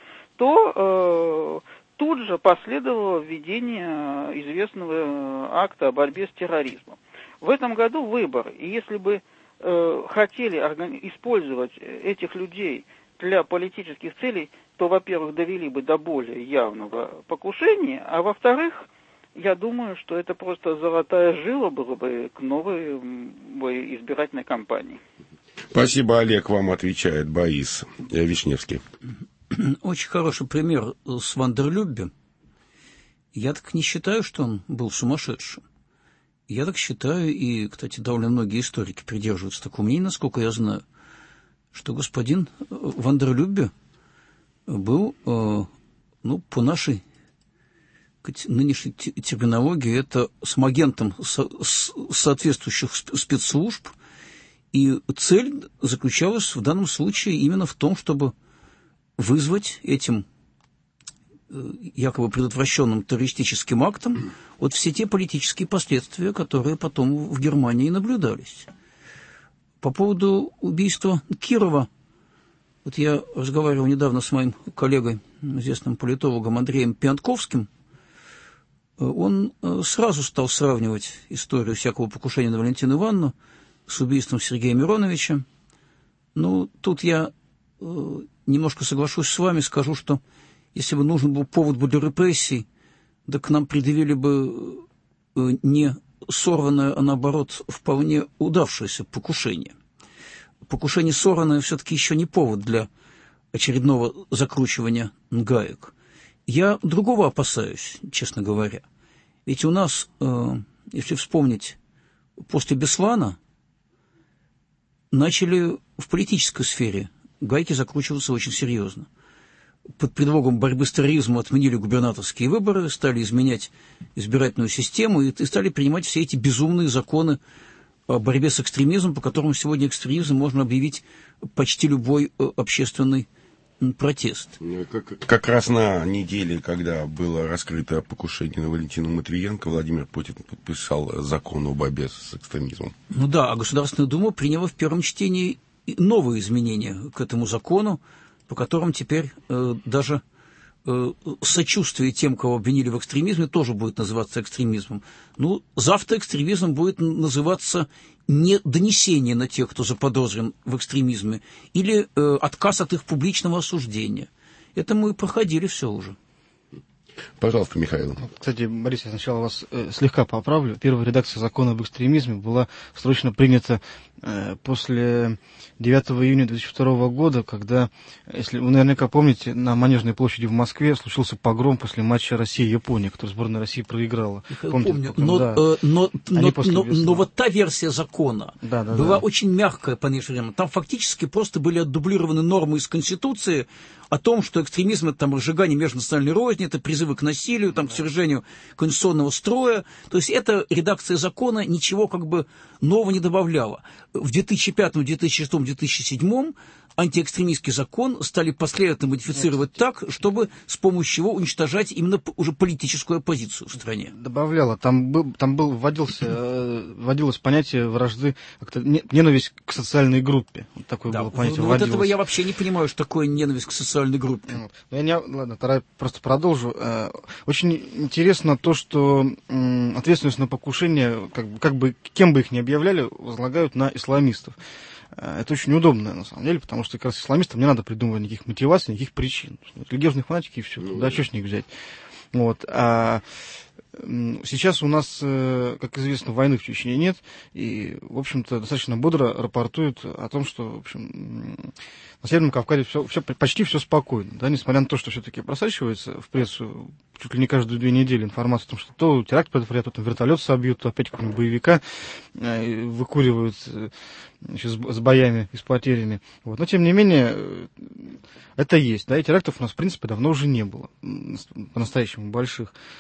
то тут же последовало введение известного акта о борьбе с терроризмом. В этом году выбор, и если бы хотели использовать этих людей для политических целей, то, во-первых, довели бы до более явного покушения, а во-вторых, я думаю, что это просто золотая жила была бы к новой избирательной кампании. Спасибо, Олег. Вам отвечает Борис Вишневский. Очень хороший пример с Вандерлюббе. Я так не считаю, что он был сумасшедшим. Я так считаю, и, кстати, довольно многие историки придерживаются такого мнения, насколько я знаю, что господин Вандерлюббе был, по нашей нынешней терминологии, это самоагентом соответствующих спецслужб, и цель заключалась в данном случае именно в том, чтобы вызвать этим якобы предотвращенным террористическим актом вот все те политические последствия, которые потом в Германии наблюдались. По поводу убийства Кирова, вот я разговаривал недавно с моим коллегой, известным политологом Андреем Пиантковским, он сразу стал сравнивать историю всякого покушения на Валентину Ивановну с убийством Сергея Мироновича. Ну, тут я немножко соглашусь с вами, скажу, что если бы нужен был повод для репрессий, да к нам предъявили бы не сорванное, а наоборот вполне удавшееся покушение. Покушение сорванное все-таки еще не повод для очередного закручивания гаек. Я другого опасаюсь, честно говоря. Ведь у нас, если вспомнить, после Беслана начали в политической сфере гайки закручиваться очень серьезно. Под предлогом борьбы с терроризмом отменили губернаторские выборы, стали изменять избирательную систему и стали принимать все эти безумные законы о борьбе с экстремизмом, по которым сегодня экстремизм можно объявить почти любой общественный протест. Как раз на неделе, когда было раскрыто покушение на Валентину Матвиенко, Владимир Путин подписал закон о борьбе с экстремизмом. Ну да, а Государственная Дума приняла в первом чтении новые изменения к этому закону, по которым теперь даже сочувствие тем, кого обвинили в экстремизме, тоже будет называться экстремизмом. Ну, завтра экстремизмом будет называться не донесение на тех, кто заподозрен в экстремизме, или отказ от их публичного осуждения. Это мы проходили все уже. Пожалуйста, Михаил. Кстати, Борис, я сначала вас слегка поправлю. Первая редакция закона об экстремизме была срочно принята после 9 июня 2002 года, когда, если вы наверняка помните, на Манежной площади в Москве случился погром после матча Россия-Япония, который сборная России проиграла. Помню, но вот та версия закона была очень мягкая по нынешнему времени. Там фактически просто были отдублированы нормы из Конституции о том, что экстремизм — это там разжигание межнациональной розни, это призывы к насилию, там, к свержению конституционного строя. То есть эта редакция закона ничего как бы нового не добавляла. В 2005, 2006, 2007 антиэкстремистский закон стали последовательно модифицировать так, чтобы с помощью его уничтожать именно уже политическую оппозицию в стране. Добавляла. Вводилось понятие вражды, как-то ненависть к социальной группе. Вот такое было понятие. Вот этого я вообще не понимаю, что такое ненависть к социальной группе. Ладно, тогда просто продолжу. Очень интересно то, что ответственность на покушение, как бы кем бы их ни объявляли, возлагают на исламистов. Это очень удобно, на самом деле, потому что как раз исламистам не надо придумывать никаких мотиваций, никаких причин. Религиозных фанатики и все. Да, что с них взять? Вот. А сейчас у нас, как известно, войны в Чечне нет, и, в общем-то, достаточно бодро рапортуют о том, что, в общем, на Северном Кавказе почти все спокойно, да, несмотря на то, что все-таки просачивается в прессу чуть ли не каждые 2 недели информация о том, что то теракт предотвратят, то там вертолет собьют, то опять какого-нибудь боевика выкуривают с боями и с потерями. Вот. Но, тем не менее, это есть, да, и терактов у нас, в принципе, давно уже не было, по-настоящему больших.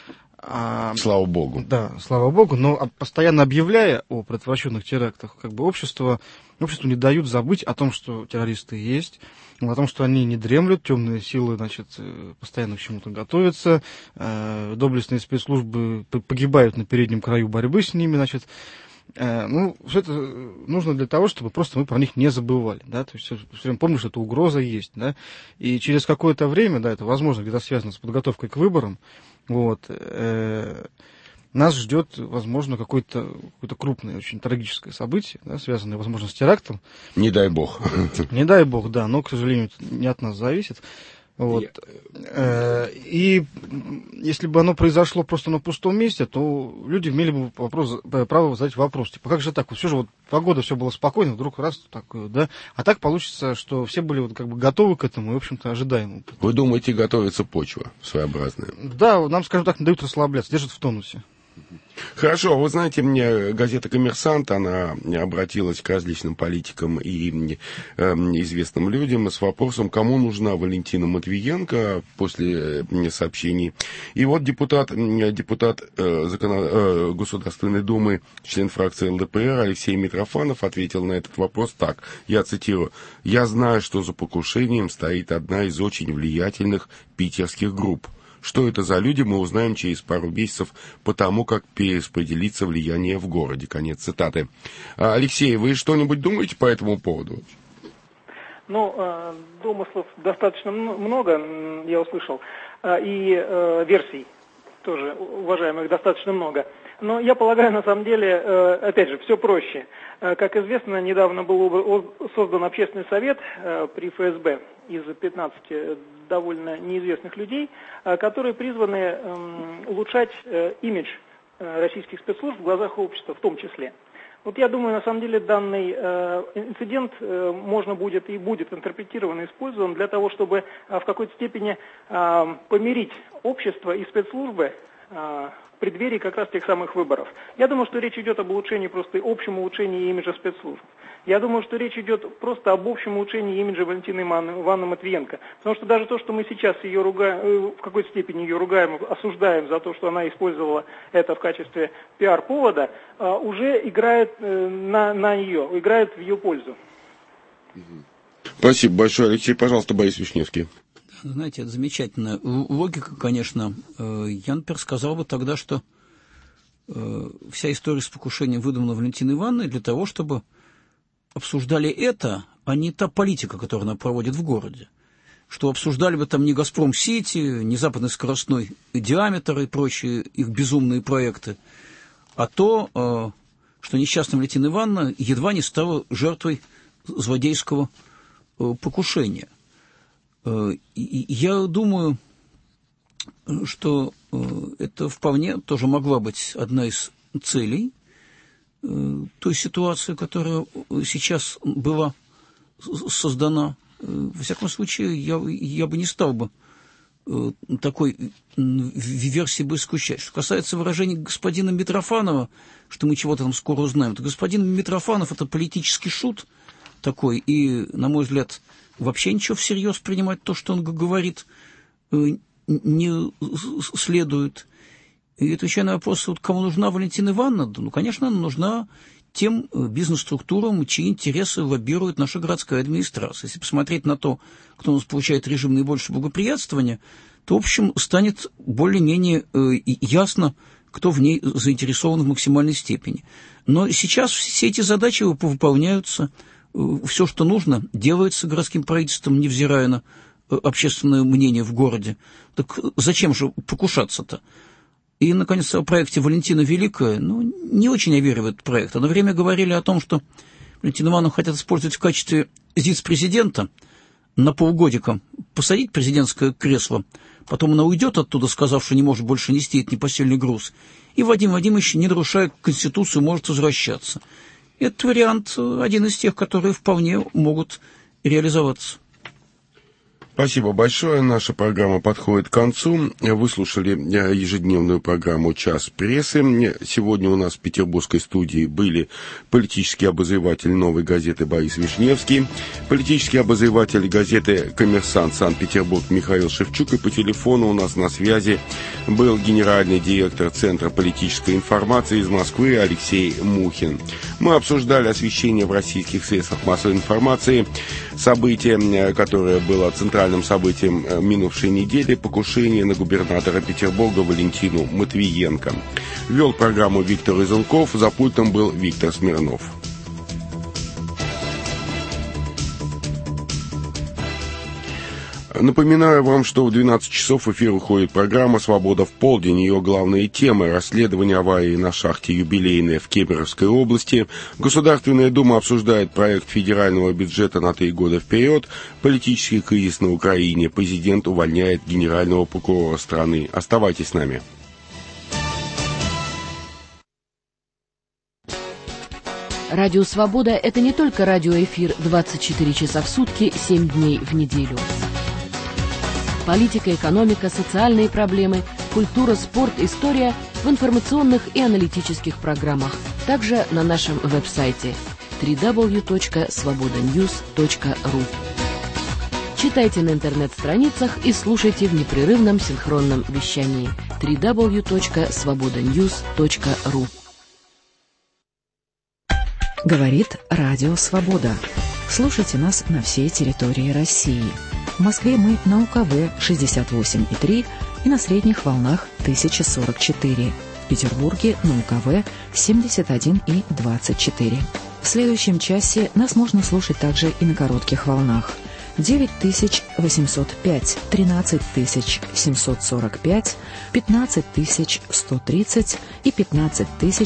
Слава богу. Да, слава богу, но постоянно объявляя о предотвращенных терактах, как бы обществу не дают забыть о том, что террористы есть, о том, что они не дремлют, темные силы, значит, постоянно к чему-то готовятся, доблестные спецслужбы погибают на переднем краю борьбы с ними, значит. Ну, все это нужно для того, чтобы просто мы про них не забывали, да, то есть все время помним, что эта угроза есть, да, и через какое-то время, да, это возможно где-то связано с подготовкой к выборам, вот, нас ждет, возможно, какое-то крупное, очень трагическое событие, да, связанное, возможно, с терактом. Не дай бог. Не дай бог, да, но, к сожалению, это не от нас зависит. Вот. И если бы оно произошло просто на пустом месте, то люди имели бы право задать вопрос, типа, как же так, вот все же вот 2 года все было спокойно, вдруг раз такое, да, а так получится, что все были вот как бы готовы к этому и, в общем-то, ожидаемому. Вы думаете, готовится почва своеобразная? Да, нам, скажем так, не дают расслабляться, держат в тонусе. Хорошо, вы знаете, мне газета «Коммерсант», она обратилась к различным политикам и известным людям с вопросом, кому нужна Валентина Матвиенко после сообщений. И вот депутат Государственной Думы, член фракции ЛДПР Алексей Митрофанов ответил на этот вопрос так, я цитирую, «Я знаю, что за покушением стоит одна из очень влиятельных питерских групп. Что это за люди, мы узнаем через пару месяцев по тому, как перераспределится влияние в городе». Конец цитаты. Алексей, вы что-нибудь думаете по этому поводу? Ну, домыслов достаточно много, я услышал, и версий тоже, уважаемых, достаточно много. Но я полагаю, на самом деле, опять же, все проще. Как известно, недавно был создан общественный совет при ФСБ из 15 довольно неизвестных людей, которые призваны улучшать имидж российских спецслужб в глазах общества в том числе. Вот я думаю, на самом деле, данный инцидент можно будет и будет интерпретирован и использован для того, чтобы в какой-то степени помирить общество и спецслужбы в преддверии как раз тех самых выборов. Я думаю, что речь идет об улучшении, просто общем улучшении имиджа спецслужб. Я думаю, что речь идет просто об общем улучшении имиджа Валентины Ивановны Матвиенко. Потому что даже то, что мы сейчас ее ругаем, в какой-то степени ее ругаем, осуждаем за то, что она использовала это в качестве пиар-повода, уже играет на нее, играет в ее пользу. Спасибо большое, Алексей. Пожалуйста, Борис Вишневский. Знаете, это замечательная логика, конечно. Я, например, сказал бы тогда, что вся история с покушением выдумана Валентиной Ивановной для того, чтобы обсуждали это, а не та политика, которую она проводит в городе. Что обсуждали бы там не «Газпром-Сити», не западный скоростной диаметр и прочие их безумные проекты, а то, что несчастная Валентина Ивановна едва не стала жертвой злодейского покушения. Я думаю, что это вполне тоже могла быть одна из целей той ситуации, которая сейчас была создана. Во всяком случае, я бы не стал бы такой версии бы исключать. Что касается выражений господина Митрофанова, что мы чего-то там скоро узнаем, то господин Митрофанов – это политический шут такой, и, на мой взгляд, вообще ничего всерьез принимать то, что он говорит, не следует. И отвечая на вопрос, вот, кому нужна Валентина Ивановна, ну, конечно, она нужна тем бизнес-структурам, чьи интересы лоббирует наша городская администрация. Если посмотреть на то, кто у нас получает режим наибольшего благоприятствования, то, в общем, станет более-менее ясно, кто в ней заинтересован в максимальной степени. Но сейчас все эти задачи выполняются, все, что нужно, делается городским правительством, невзирая на общественное мнение в городе. Так зачем же покушаться-то? И, наконец, о проекте «Валентина Великая». Ну, не очень я верю в этот проект. Одно время говорили о том, что Валентину Ивановну хотят использовать в качестве вице-президента на полгодика, посадить президентское кресло, потом она уйдет оттуда, сказав, что не может больше нести этот непосильный груз, и Вадим Вадимович, не нарушая Конституцию, может возвращаться. Этот вариант один из тех, которые вполне могут реализоваться. Спасибо большое. Наша программа подходит к концу. Вы слушали ежедневную программу «Час прессы». Сегодня у нас в петербургской студии были политический обозреватель «Новой газеты» Борис Вишневский, политический обозреватель газеты «Коммерсант» Санкт-Петербург Михаил Шевчук, и по телефону у нас на связи был генеральный директор Центра политической информации из Москвы Алексей Мухин. Мы обсуждали освещение в российских средствах массовой информации, событие, которое было центральным событием минувшей недели, покушение на губернатора Петербурга Валентину Матвиенко. Вел программу Виктор Изунков, за пультом был Виктор Смирнов. Напоминаю вам, что в 12 часов в эфир уходит программа «Свобода в полдень». Ее главные темы: расследование аварии на шахте «Юбилейная» в Кемеровской области, Государственная Дума обсуждает проект федерального бюджета на 3 года вперед, политический кризис на Украине, президент увольняет генерального прокурора страны. Оставайтесь с нами. Радио «Свобода» — это не только радиоэфир 24 часа в сутки, 7 дней в неделю. Политика, экономика, социальные проблемы, культура, спорт, история в информационных и аналитических программах. Также на нашем веб-сайте www.svobodanews.ru. Читайте на интернет-страницах и слушайте в непрерывном синхронном вещании www.svobodanews.ru. Говорит Радио Свобода. Слушайте нас на всей территории России. В Москве мы на УКВ 68,3 и на средних волнах 1044. В Петербурге на УКВ 71,24. В следующем часе нас можно слушать также и на коротких волнах. 9805, 13745, 15130 и 15000.